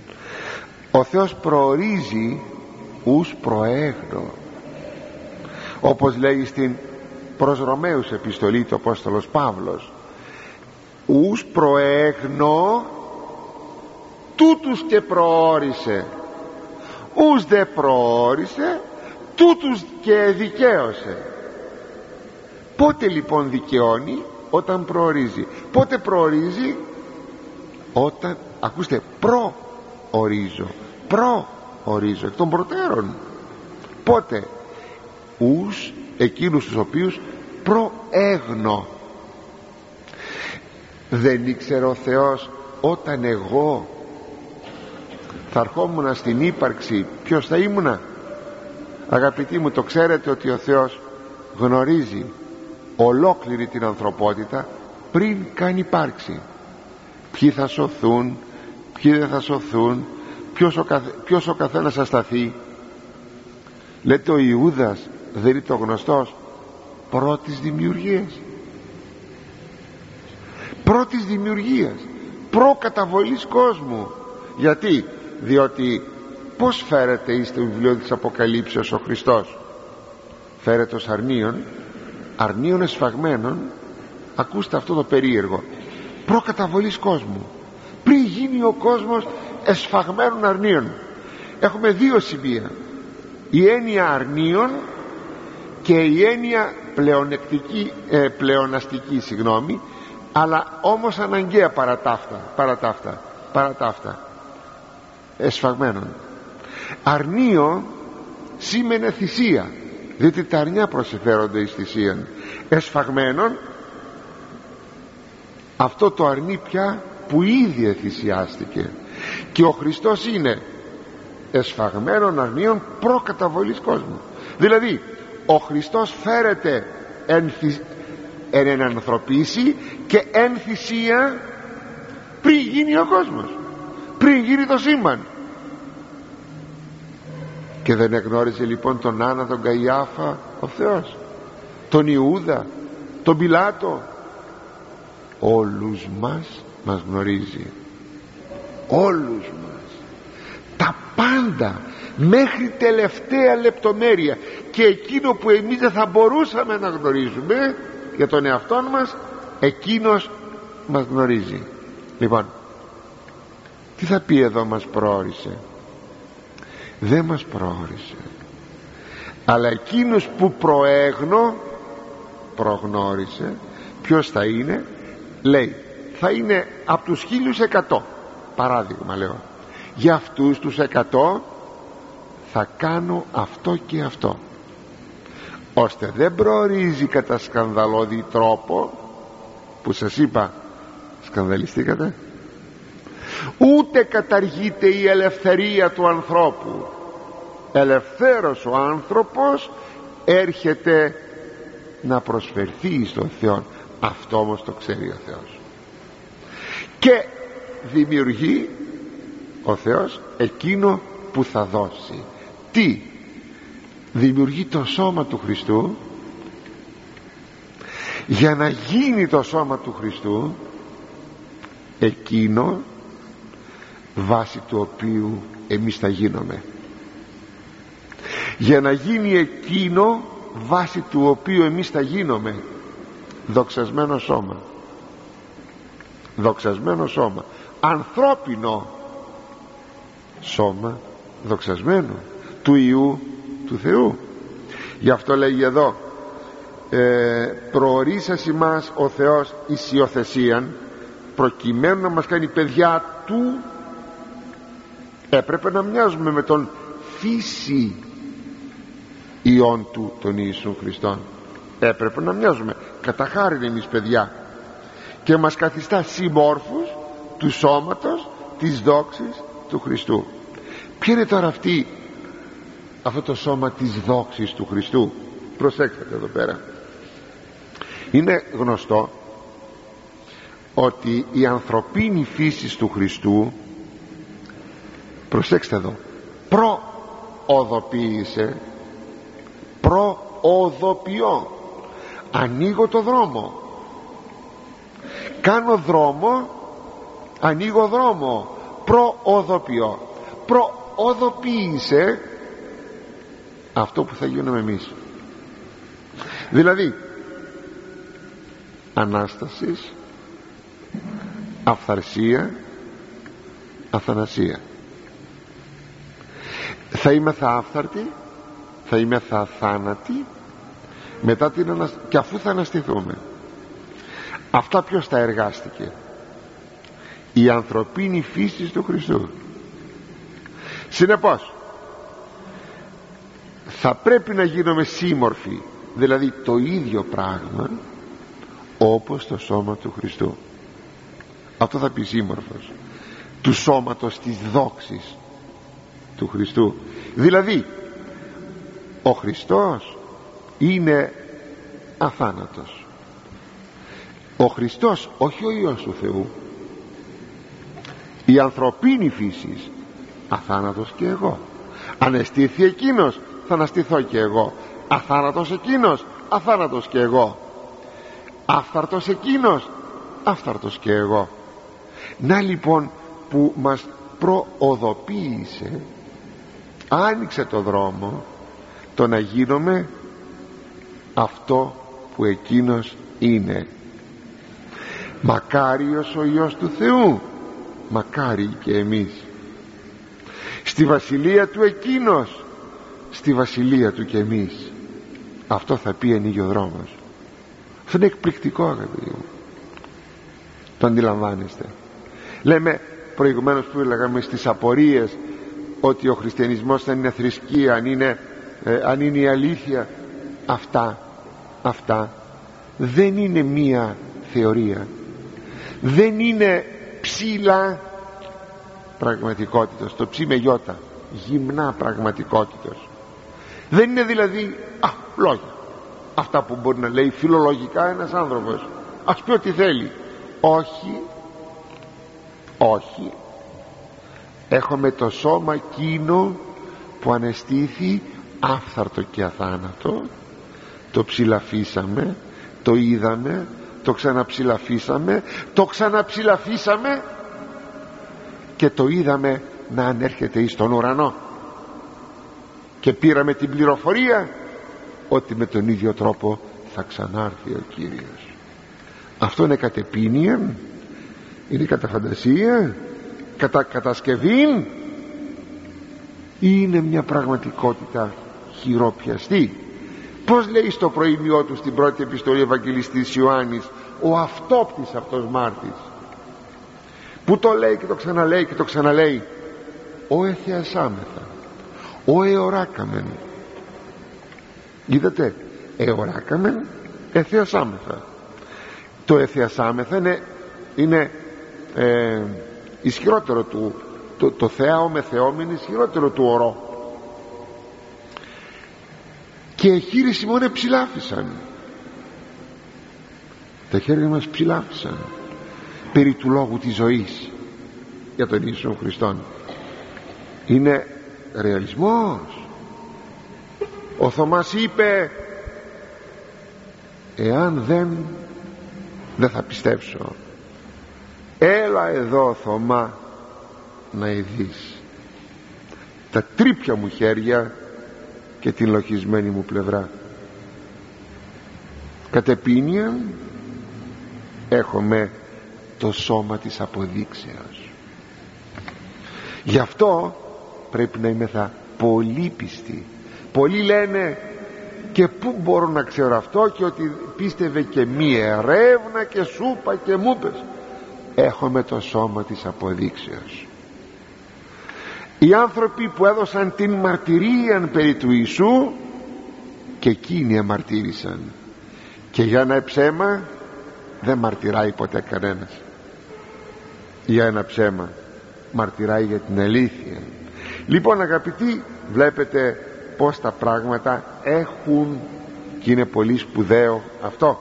Ο Θεός προορίζει ους προέγνω. όπως λέει στην προς Ρωμαίους επιστολή του Απόστολος Παύλος, ους προέγνω τούτους και προόρισε, ους δε προόρισε τούτους και δικαίωσε. Πότε λοιπόν δικαιώνει? Όταν προορίζει. Πότε προορίζει? Όταν, ακούστε, προορίζω εκ των προτέρων. Πότε? Ους εκείνους τους οποίους προέγνω. Δεν ήξερε ο Θεός όταν εγώ θα ερχόμουν στην ύπαρξη ποιος θα ήμουνα? Αγαπητοί μου, το ξέρετε ότι ο Θεός γνωρίζει ολόκληρη την ανθρωπότητα πριν καν υπάρξει. Ποιοι θα σωθούν, ποιοι δεν θα σωθούν, ποιος ο καθένας θα σταθεί. Λέτε ο Ιούδας δεν είναι το γνωστός πρώτης δημιουργίας, πρώτης δημιουργίας, προκαταβολής κόσμου. Γιατί? Διότι πως φέρεται στο βιβλίο της Αποκαλύψεως ο Χριστός? Φέρεται ως αρνίων εσφαγμένων. Ακούστε αυτό το περίεργο, προκαταβολής κόσμου, πριν γίνει ο κόσμος εσφαγμένων αρνίων. Έχουμε δύο σημεία, η έννοια αρνίων και η έννοια πλεοναστική, αλλά όμως αναγκαία παρά ταύτα, εσφαγμένων. Αρνίο σήμαινε θυσία, διότι τα αρνιά προσεφέρονται εις θυσίαν. Εσφαγμένων, αυτό το αρνί πια που ήδη εθυσιάστηκε. Και ο Χριστός είναι εσφαγμένων αρνίων προκαταβολής κόσμου. Δηλαδή ο Χριστός φέρεται εν ανθρωπίσει και εν θυσία πριν γίνει ο κόσμος, πριν γίνει το σύμπαν. Και δεν εγνώριζε λοιπόν τον Άννα, τον Καϊάφα ο Θεός, τον Ιούδα, τον Πιλάτο? Όλους μας γνωρίζει, όλους μας, τα πάντα μέχρι τελευταία λεπτομέρεια, και εκείνο που εμείς δεν θα μπορούσαμε να γνωρίζουμε για τον εαυτό μας, εκείνος μας γνωρίζει. Λοιπόν, τι θα πει εδώ μας προόρισε? Δεν μας προόρισε, αλλά εκείνος που προγνώρισε. Ποιος θα είναι? Λέει θα είναι από τους 1100, παράδειγμα λέω, για αυτούς τους 100 θα κάνω αυτό και αυτό, ώστε δεν προορίζει κατά σκανδαλώδη τρόπο που σας είπα. Σκανδαλιστήκατε? Ούτε καταργείται η ελευθερία του ανθρώπου. Ελευθέρος ο άνθρωπος έρχεται να προσφερθεί στον Θεό. Αυτό όμως το ξέρει ο Θεός, και δημιουργεί ο Θεός εκείνο που θα δώσει. Τι? Δημιουργεί το σώμα του Χριστού. Για να γίνει το σώμα του Χριστού εκείνο βάσει του οποίου εμείς θα γίνουμε, για να γίνει εκείνο βάσει του οποίου εμείς θα γίνουμε, δοξασμένο σώμα, δοξασμένο σώμα, ανθρώπινο σώμα, δοξασμένο, του Υιού του Θεού. Γι' αυτό λέγει εδώ προορίσας ημάς ο Θεός εις υιοθεσίαν, προκειμένου να μας κάνει παιδιά του. Έπρεπε να μοιάζουμε με τον φύση Υιόν του, τον Ιησού Χριστόν. Έπρεπε να μοιάζουμε, κατά χάριν εμείς παιδιά, και μας καθιστά συμμόρφους του σώματος της δόξης του Χριστού. Ποιο είναι τώρα αυτό το σώμα της δόξης του Χριστού? Προσέξτε εδώ πέρα. Είναι γνωστό ότι η ανθρωπίνη φύση του Χριστού, προσέξτε εδώ, προοδοποιώ, ανοίγω το δρόμο, κάνω δρόμο, ανοίγω δρόμο, προοδοποίησε αυτό που θα γίνουμε εμείς. Δηλαδή Ανάστασης, Αυθαρσία, Αθανασία. Θα είμαι θα άφθαρτοι, θα είμαι θα θάνατοι μετά την και αφού θα αναστηθούμε. Αυτά ποιος τα εργάστηκε? Η ανθρωπίνη φύση του Χριστού. Συνεπώς θα πρέπει να γίνουμε σύμμορφοι, δηλαδή το ίδιο πράγμα όπως το σώμα του Χριστού. Αυτό θα πει σύμμορφος, του σώματος της δόξης του Χριστού. Δηλαδή ο Χριστός είναι αθάνατος. Ο Χριστός, όχι ο Υιός του Θεού. Η ανθρωπίνη φύση, αθάνατος και εγώ. Ανεστήθη εκείνος, θα αναστηθώ και εγώ. Αθάνατος εκείνος, αθάνατος και εγώ. Άφθαρτος εκείνος, άφθαρτος και εγώ. Να λοιπόν που μας προοδοποίησε, άνοιξε το δρόμο το να γίνουμε αυτό που εκείνος είναι. Μακάριος ο Υιός του Θεού, μακάρι και εμείς. Στη βασιλεία του εκείνος, στη βασιλεία του και εμείς. Αυτό θα πει ανοίγει ο δρόμος. Αυτό είναι εκπληκτικό, αγαπητοί μου. Το αντιλαμβάνεστε? Λέμε προηγουμένως που λέγαμε στις απορίες ότι ο χριστιανισμός δεν είναι θρησκεία, αν είναι η αλήθεια. Αυτά δεν είναι μία θεωρία, δεν είναι ψηλά πραγματικότητας, το ψι με γιώτα, γυμνά πραγματικότητας. Δεν είναι δηλαδή λόγια, αυτά που μπορεί να λέει φιλολογικά ένας άνθρωπος, ας πει ό,τι θέλει. Όχι, έχουμε το σώμα εκείνο που ανεστήθη άφθαρτο και αθάνατο. Το ψηλαφίσαμε, το είδαμε, το ξαναψηλαφίσαμε, το ξαναψηλαφίσαμε και το είδαμε να ανέρχεται εις τον ουρανό, και πήραμε την πληροφορία ότι με τον ίδιο τρόπο θα ξανάρθει ο Κύριος. Αυτό είναι κατεπίνεια, είναι κατά φαντασία, κατά κατασκευή, ή είναι μια πραγματικότητα χειροπιαστή? Πως λέει στο προήμιό του στην πρώτη επιστολή Ευαγγελιστής Ιωάννης, ο αυτόπτης αυτός μάρτης, που το λέει και το ξαναλέει και το ξαναλέει, ο εθεασάμεθα, ο εωράκαμεν. Είδατε, εωράκαμεν, εθεασάμεθα. Το εθεασάμεθα είναι ισχυρότερο του, το θεάο με θεόμεν ισχυρότερο του ορό. Και οι χείροι Σιμώνε ψηλάφισαν, τα χέρια μας ψηλάφισαν περί του λόγου της ζωής για τον Ιησού Χριστόν. Είναι ρεαλισμός. Ο Θωμάς είπε, εάν δεν θα πιστέψω. Έλα εδώ, Θωμά, να ειδείς τα τρύπια μου χέρια και την λοχισμένη μου πλευρά. Κατεπίνεια έχουμε το σώμα της αποδείξεως. Γι' αυτό πρέπει να είμεθα πολύ πιστοί. Πολλοί λένε, και πού μπορώ να ξέρω αυτό, και ότι πίστευε και μία ερεύνα και σούπα και μου πες. Έχουμε το σώμα της αποδείξεως. Οι άνθρωποι που έδωσαν την μαρτυρία περί του Ιησού, και εκείνοι αμαρτύρησαν. Και για ένα ψέμα δεν μαρτυράει ποτέ κανένας. Για ένα ψέμα μαρτυράει για την αλήθεια. Λοιπόν, αγαπητοί, βλέπετε πως τα πράγματα έχουν, και είναι πολύ σπουδαίο αυτό.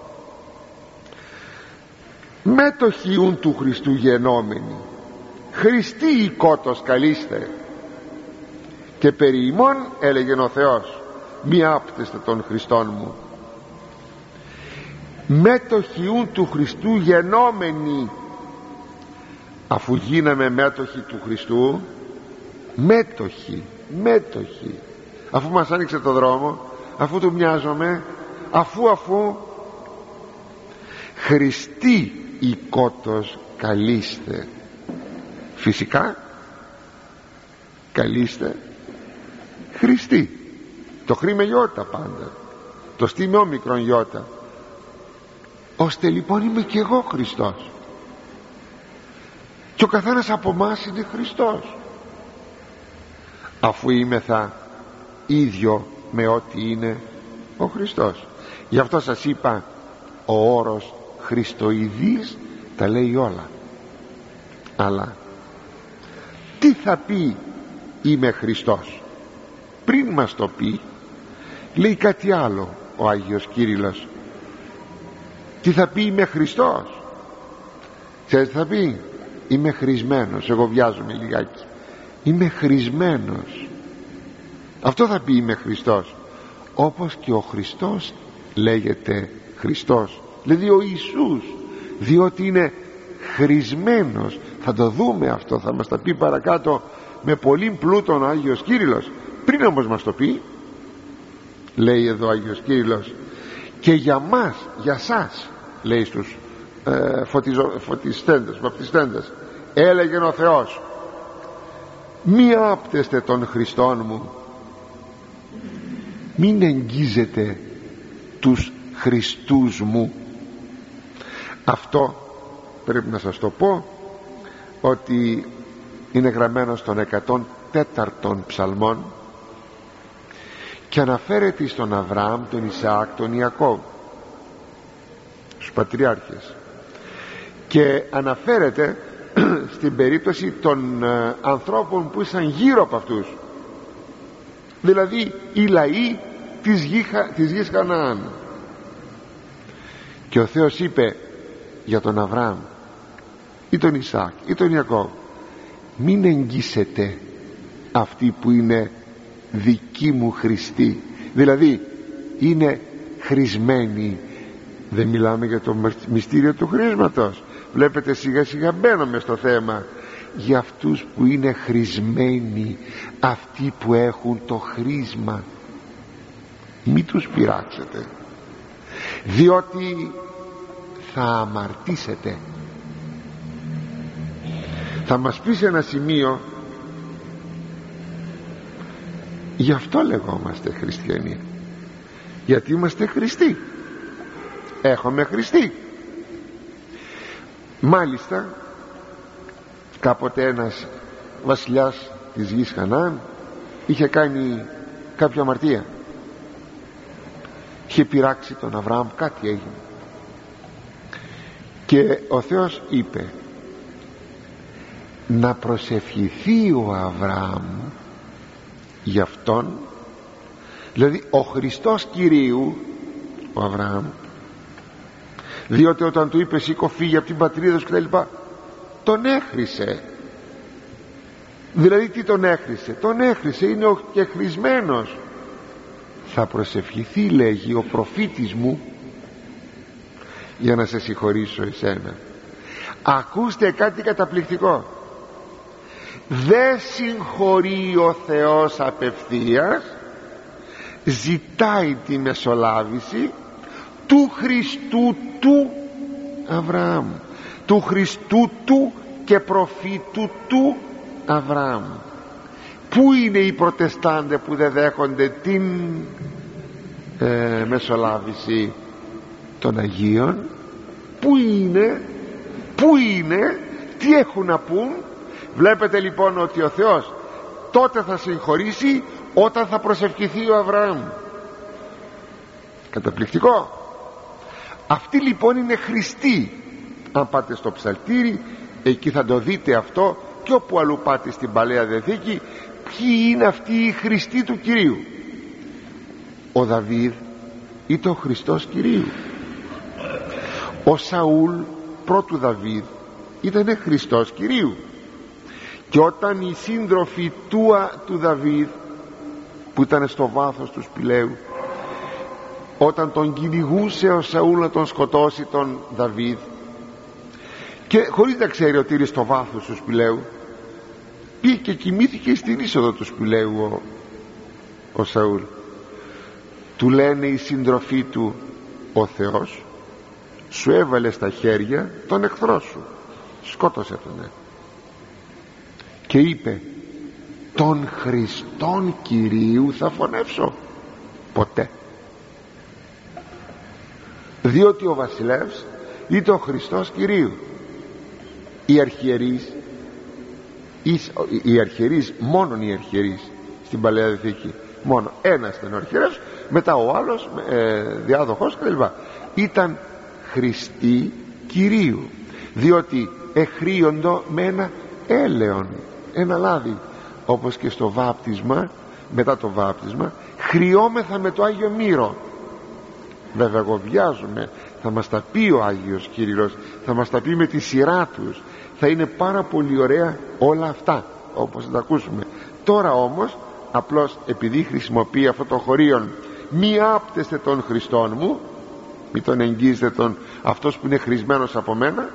Μέτοχοι ούν του Χριστού γενόμενοι, Χριστοί οικότος καλείστε, και περί ημών έλεγεν ο Θεός, μη άπτεστε των Χριστών μου. Μέτοχοι ούν του Χριστού γενόμενοι. Αφού γίναμε μέτοχοι του Χριστού, μέτοχοι, αφού μας άνοιξε το δρόμο, αφού του μοιάζομαι, αφού Χριστή οικότος καλείστε. Φυσικά καλείστε Χριστή. Το χρήμα γιώτα πάντα, το στήμε όμικρον γιώτα, ώστε λοιπόν είμαι και εγώ Χριστός, και ο καθένας από εμάς είναι Χριστός, αφού είμεθα ίδιο με ό,τι είναι ο Χριστός. Γι' αυτό σας είπα, ο όρος Χριστοειδής τα λέει όλα. Αλλά τι θα πει είμαι Χριστός? Πριν μας το πει, λέει κάτι άλλο ο Άγιος Κύριλλος. Τι θα πει είμαι Χριστός? Ξέρετε τι θα πει? Είμαι χρησμένος. Εγώ βιάζομαι λιγάκι. Είμαι χρησμένος. Αυτό θα πει είμαι Χριστός. Όπως και ο Χριστός λέγεται Χριστός, δηλαδή ο Ιησούς, διότι είναι χρησμένος. Θα το δούμε αυτό, θα μας τα πει παρακάτω με πολύ πλούτον ο Άγιος Κύριλλος. Πριν όμως μας το πει, λέει εδώ ο Άγιος Κύριλλος, και για μας, για σας, λέει στους φωτιστέντες, βαπτιστέντες, έλεγε ο Θεός, μη άπτεστε των Χριστών μου, μην εγγίζετε τους Χριστούς μου. Αυτό πρέπει να σας το πω, ότι είναι γραμμένο στον 104ο ψαλμόν και αναφέρεται στον Αβραάμ, τον Ισαάκ, τον Ιακώβ, στους πατριάρχες, και αναφέρεται στην περίπτωση των ανθρώπων που ήσαν γύρω από αυτούς, δηλαδή οι λαοί της γης Χαναάν. Και ο Θεός είπε για τον Αβραάμ ή τον Ισαάκ ή τον Ιακώβ, μην εγγύσετε αυτοί που είναι δικοί μου Χριστοί, δηλαδή είναι χρησμένοι. Δεν μιλάμε για το μυστήριο του χρήσματος? Βλέπετε, σιγά σιγά μπαίνουμε στο θέμα. Για αυτούς που είναι χρησμένοι, αυτοί που έχουν το χρήσμα, μην τους πειράξετε, διότι θα αμαρτήσετε. Θα μας πει σε ένα σημείο, γι' αυτό λεγόμαστε χριστιανοί, γιατί είμαστε Χριστοί, έχουμε Χριστοί. Μάλιστα κάποτε ένας βασιλιάς της γης Χαναάν είχε κάνει κάποια αμαρτία, είχε πειράξει τον Αβραάμ, κάτι έγινε, και ο Θεός είπε να προσευχηθεί ο Αβραάμ για αυτόν, δηλαδή ο Χριστός Κυρίου ο Αβραάμ, διότι όταν του είπε σήκω φύγε από την πατρίδα σου κτλ, τον έχρισε. Δηλαδή τι τον έχρισε? Τον έχρισε, είναι και χρησμένος. Θα προσευχηθεί, λέγει, ο προφήτης μου για να σε συγχωρήσω εσένα. Ακούστε κάτι καταπληκτικό. Δεν συγχωρεί ο Θεός απευθείας, ζητάει τη μεσολάβηση του Χριστού του Αβραάμ, του Χριστού του και προφήτου του Αβραάμ. Πού είναι οι προτεστάντε που δεν δέχονται την μεσολάβηση των Αγίων? Πού είναι, τι έχουν να πούν? Βλέπετε λοιπόν ότι ο Θεός τότε θα συγχωρήσει όταν θα προσευχηθεί ο Αβραάμ. Καταπληκτικό. Αυτοί λοιπόν είναι Χριστοί. Αν πάτε στο ψαλτήρι, εκεί θα το δείτε αυτό, και όπου αλλού πάτε στην Παλαιά Διαθήκη, ποιοι είναι αυτοί οι Χριστοί του Κυρίου. Ο Δαβίδ ήταν ο Χριστός Κυρίου. Ο Σαούλ πρώτου Δαβίδ ήταν Χριστός Κυρίου. Και όταν οι σύντροφοι του Δαβίδ, που ήταν στο βάθος του σπηλαίου, όταν τον κυνηγούσε ο Σαούλ να τον σκοτώσει τον Δαβίδ, και χωρίς να ξέρει ότι είναι στο βάθος του σπηλαίου, πήγε και κοιμήθηκε στην είσοδο του σπηλαίου ο Σαούλ. του λένε οι συντροφοί του, ο Θεός σου έβαλε στα χέρια τον εχθρό σου, σκότωσε τον, και είπε τον Χριστόν Κυρίου θα φωνεύσω? Ποτέ. Διότι ο βασιλεύς είτε ο Χριστός Κυρίου. Οι αρχιερείς, μόνον οι αρχιερείς στην Παλαιά Διαθήκη, μόνο ένας ήταν ο αρχιερεύς, μετά ο άλλος διάδοχος κλπ. Ήταν Χριστοί Κυρίου, διότι εχρίοντο με ένα έλεον, ένα λάδι, όπως και στο βάπτισμα. Μετά το βάπτισμα χρειόμεθα με το Άγιο Μύρο. Βέβαια εγώ βιάζομαι, θα μας τα πει ο Άγιος Κύριλλος, θα μας τα πει με τη σειρά τους, θα είναι πάρα πολύ ωραία όλα αυτά όπως θα τα ακούσουμε. Τώρα όμως απλώς επειδή χρησιμοποιεί αυτό το χωρίον, μη άπτεστε τον Χριστόν μου, μη τον εγγίζετε τον, αυτός που είναι χρησμένος από μένα,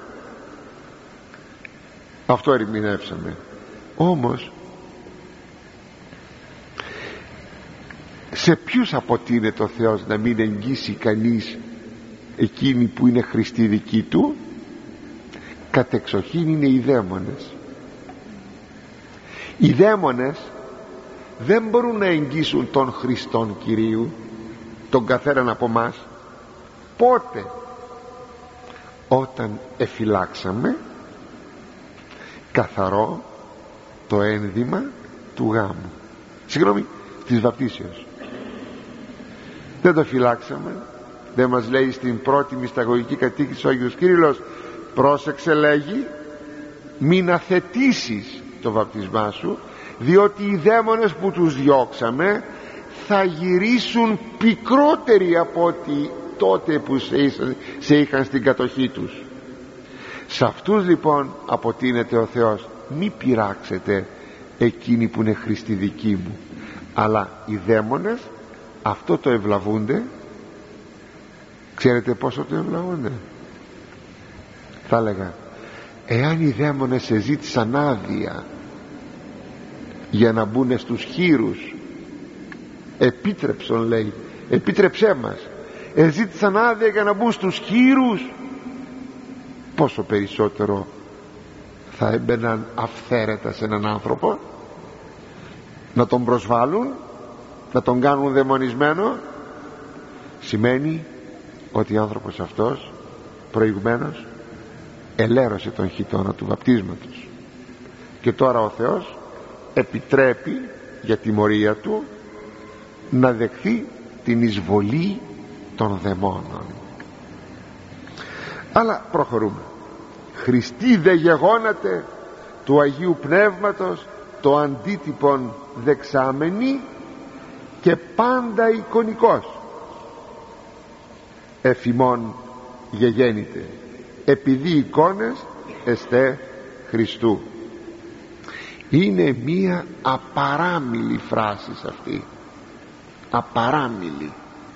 αυτό ερμηνεύσαμε. Όμως σε ποιους αποτείνεται ο Θεός να μην εγγύσει κανείς εκείνοι που είναι Χριστοί δικοί του? Κατεξοχήν είναι οι δαίμονες. Οι δαίμονες δεν μπορούν να εγγύσουν τον Χριστόν Κυρίου, τον καθέναν από μας. Πότε? Όταν εφυλάξαμε καθαρό το ένδυμα του γάμου, συγγνώμη, της βαπτίσεως. Δεν το φυλάξαμε. Δεν μας λέει στην πρώτη μυσταγωγική κατοίκηση ο Άγιος Κύριλλος, πρόσεξε, λέγει, μην αθετήσεις το βαπτισμά σου, διότι οι δαίμονες που τους διώξαμε θα γυρίσουν πικρότεροι από ότι τότε που σε είχαν στην κατοχή τους. Σε αυτούς λοιπόν αποτείνεται ο Θεός, μη πειράξετε εκείνοι που είναι Χριστοί δικοί μου. Αλλά οι δαίμονες αυτό το ευλαβούνται. Ξέρετε πόσο το ευλαβούνται? Θα έλεγα, εάν οι δαίμονες εζήτησαν άδεια για να μπουν στους χείρους, επίτρεψον, λέει, επίτρεψέ μας, εζήτησαν άδεια για να μπουν στους χείρους, πόσο περισσότερο θα έμπαιναν αυθαίρετα σε έναν άνθρωπο να τον προσβάλλουν, να τον κάνουν δαιμονισμένο. Σημαίνει ότι ο άνθρωπος αυτός προηγουμένως ελέρωσε τον χιτώνα του βαπτίσματος, και τώρα ο Θεός επιτρέπει για τιμωρία του να δεχθεί την εισβολή των δαιμόνων. Αλλά προχωρούμε. Χριστοί δε γεγόνατε του Αγίου Πνεύματος το αντίτυπον δεξάμενοι και πάντα εικονικός εφημών γεγέννητε, επειδή εικόνες εστέ Χριστού. Είναι μία απαράμιλη φράση αυτή, απαράμιλη.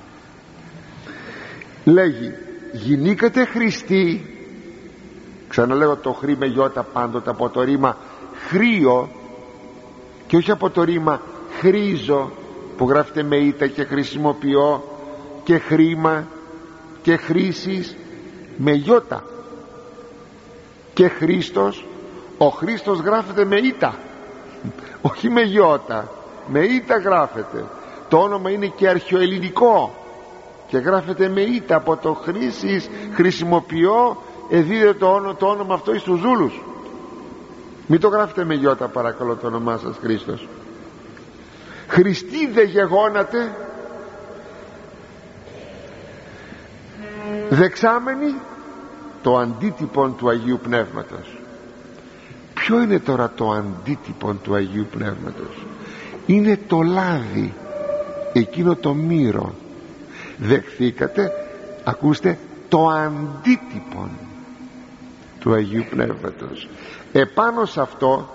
Λέγει γινήκατε Χριστοί, ξαναλέω το χρή με γιώτα πάντοτε από το ρήμα χρείο και όχι από το ρήμα χρήζω που γράφεται με ήτα και χρησιμοποιώ, και χρήμα και χρήσης με γιώτα. Και Χριστός, ο Χριστός γράφεται με ήτα, όχι με γιώτα, με ήτα γράφεται. Το όνομα είναι και αρχαιοελληνικό και γράφεται με ήτα. Από το χρήσης, χρησιμοποιώ, δίδεται το όνομα αυτό εις τους Ζούλους. Μην το γράφετε με γιώτα παρακαλώ το όνομά σας Χριστός. Χριστοί δε γεγόνατε δεξάμενοι το αντίτυπον του Αγίου Πνεύματος. Ποιο είναι τώρα το αντίτυπον του Αγίου Πνεύματος? Είναι το λάδι, εκείνο το μύρο. Δεχθήκατε, ακούστε, το αντίτυπον του Αγίου Πνεύματος. Επάνω σε αυτό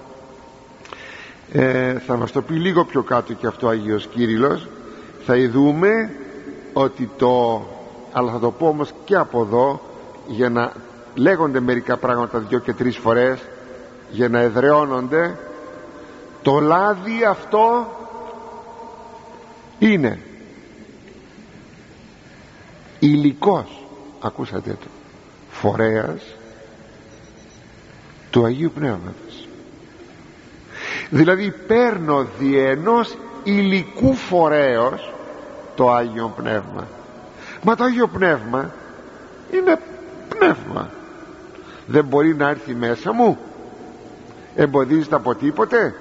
θα μας το πει λίγο πιο κάτω και αυτό ο Άγιος Κύριλλος, θα ειδούμε ότι αλλά θα το πω όμως και από εδώ για να λέγονται μερικά πράγματα 2 και 3 φορές για να εδραιώνονται. Το λάδι αυτό είναι υλικός, ακούσατε το, φορέας του Αγίου Πνεύματος. Δηλαδή παίρνω δι' ενός υλικού φορέως το Άγιο Πνεύμα. Μα το Άγιο Πνεύμα είναι πνεύμα, δεν μπορεί να έρθει μέσα μου, εμποδίζεται από τίποτε.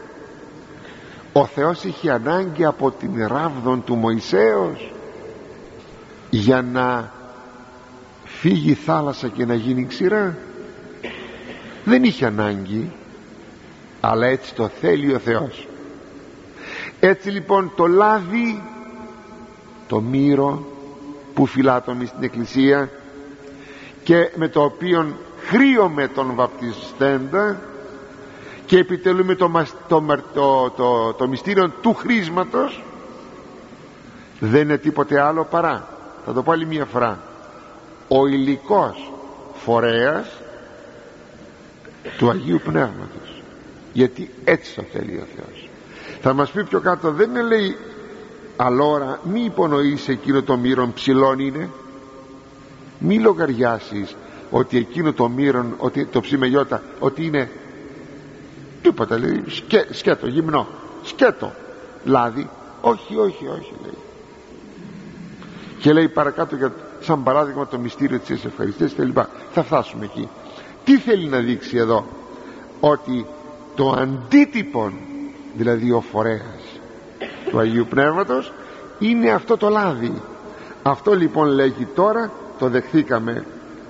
Ο Θεός είχε ανάγκη από την ράβδον του Μωυσέως για να φύγει η θάλασσα και να γίνει ξηρά? Δεν είχε ανάγκη, αλλά έτσι το θέλει ο Θεός. Έτσι λοιπόν το λάδι, το μύρο που φυλάττουμε στην Εκκλησία και με το οποίο χρείωμε τον βαπτιστέντα και επιτελούμε το μυστήριο του χρίσματος, δεν είναι τίποτε άλλο παρά, θα το πω άλλη μια φορά, ο υλικός φορέας του Αγίου Πνεύματος, γιατί έτσι το θέλει ο Θεός. Θα μας πει πιο κάτω, δεν είναι, λέει, αλόρα μη υπονοείς εκείνο το μύρον ψηλόν είναι, μη λογαριάσεις ότι εκείνο το μύρον, ότι το ψημελιώτα, ότι είναι τίποτα, λέει, σκέτο, γυμνό, σκέτο λάδι, όχι λέει. Και λέει παρακάτω, για, σαν παράδειγμα, το μυστήριο της ευχαριστίας και λοιπά. Θα φτάσουμε εκεί. Τι θέλει να δείξει εδώ? Ότι το αντίτυπον, δηλαδή ο φορέας του Αγίου Πνεύματος, είναι αυτό το λάδι. Αυτό λοιπόν λέγει τώρα, το δεχθήκαμε,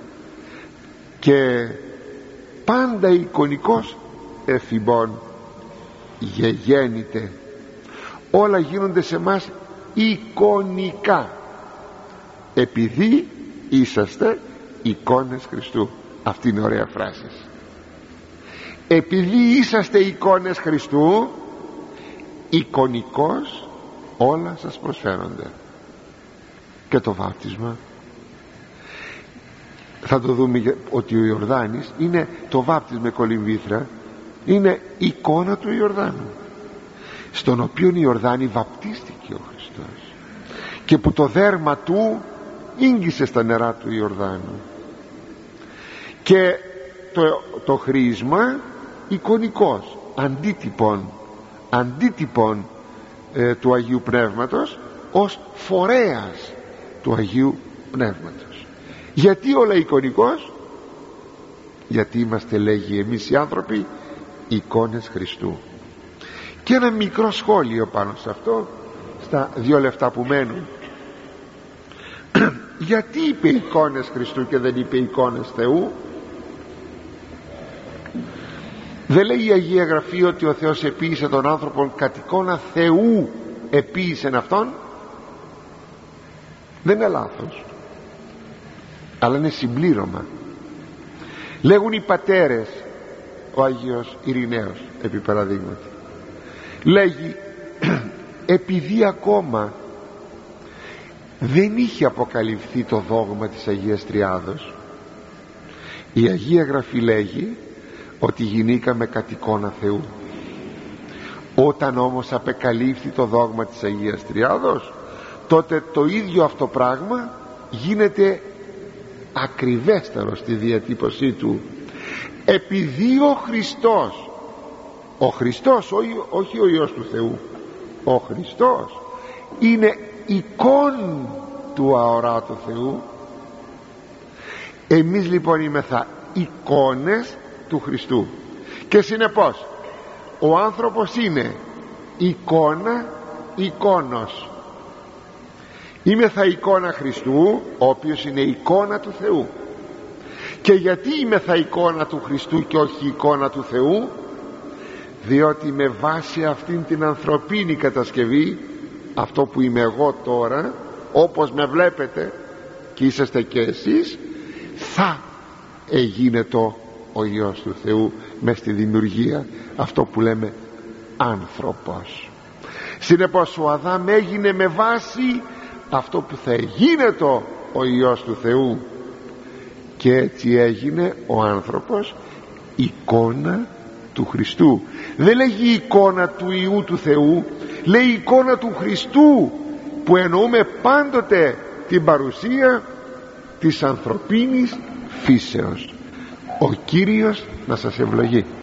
και πάντα εικονικός εφημπών γεγέννηται. Όλα γίνονται σε μας εικονικά, επειδή είσαστε εικόνες Χριστού. Αυτή είναι ωραία φράση. Επειδή είσαστε εικόνες Χριστού, εικονικώς όλα σας προσφέρονται. Και το βάπτισμα, θα το δούμε ότι ο Ιορδάνης είναι, το βάπτισμα με κολυμβήθρα είναι εικόνα του Ιορδάνου, στον οποίο η Ιορδάνη βαπτίστηκε ο Χριστός και που το δέρμα του ίγγισε στα νερά του Ιορδάνου. Και το χρήσμα εικονικός, αντίτυπον του Αγίου Πνεύματος, ως φορέας του Αγίου Πνεύματος. Γιατί όλα εικονικός? Γιατί είμαστε, λέγει, εμείς οι άνθρωποι εικόνες Χριστού. Και ένα μικρό σχόλιο πάνω σε αυτό, στα 2 λεπτά που μένουν. Γιατί είπε εικόνες Χριστού και δεν είπε εικόνες Θεού? Δεν λέει η Αγία Γραφή ότι ο Θεός επίησε τον άνθρωπο κατ' εικόνα Θεού, επίησεν αυτόν? Δεν είναι λάθος, αλλά είναι συμπλήρωμα. Λέγουν οι πατέρες, ο Άγιος Ειρηναίος επί παραδείγματι, λέγει, επειδή ακόμα δεν είχε αποκαλυφθεί το δόγμα της Αγίας Τριάδος, η Αγία Γραφή λέγει ότι γινήκαμε κατ' εικόνα Θεού. Όταν όμως απεκαλύφθη το δόγμα της Αγίας Τριάδος, τότε το ίδιο αυτό πράγμα γίνεται ακριβέστερο στη διατύπωσή του. Επειδή ο Χριστός, όχι ο Υιός του Θεού, ο Χριστός είναι εικόν του αοράτου Θεού, εμείς λοιπόν είμεθα εικόνες του Χριστού. Και συνεπώς ο άνθρωπος είναι εικόνα, εικόνος. Είμεθα εικόνα Χριστού, ο οποίος είναι εικόνα του Θεού. Και γιατί είμεθα εικόνα του Χριστού και όχι εικόνα του Θεού? Διότι με βάση αυτήν την ανθρωπίνη κατασκευή, αυτό που είμαι εγώ τώρα, όπως με βλέπετε και είσαστε και εσείς, θα εγίνετο ο Υιός του Θεού μες στη δημιουργία, αυτό που λέμε άνθρωπος. Συνεπώς ο Αδάμ έγινε με βάση αυτό που θα εγίνετο ο Υιός του Θεού, και έτσι έγινε ο άνθρωπος εικόνα του Χριστού. Δεν λέγει εικόνα του Υιού του Θεού, λέει εικόνα του Χριστού, που εννοούμε πάντοτε την παρουσία της ανθρωπίνης φύσεως. Ο Κύριος να σας ευλογεί.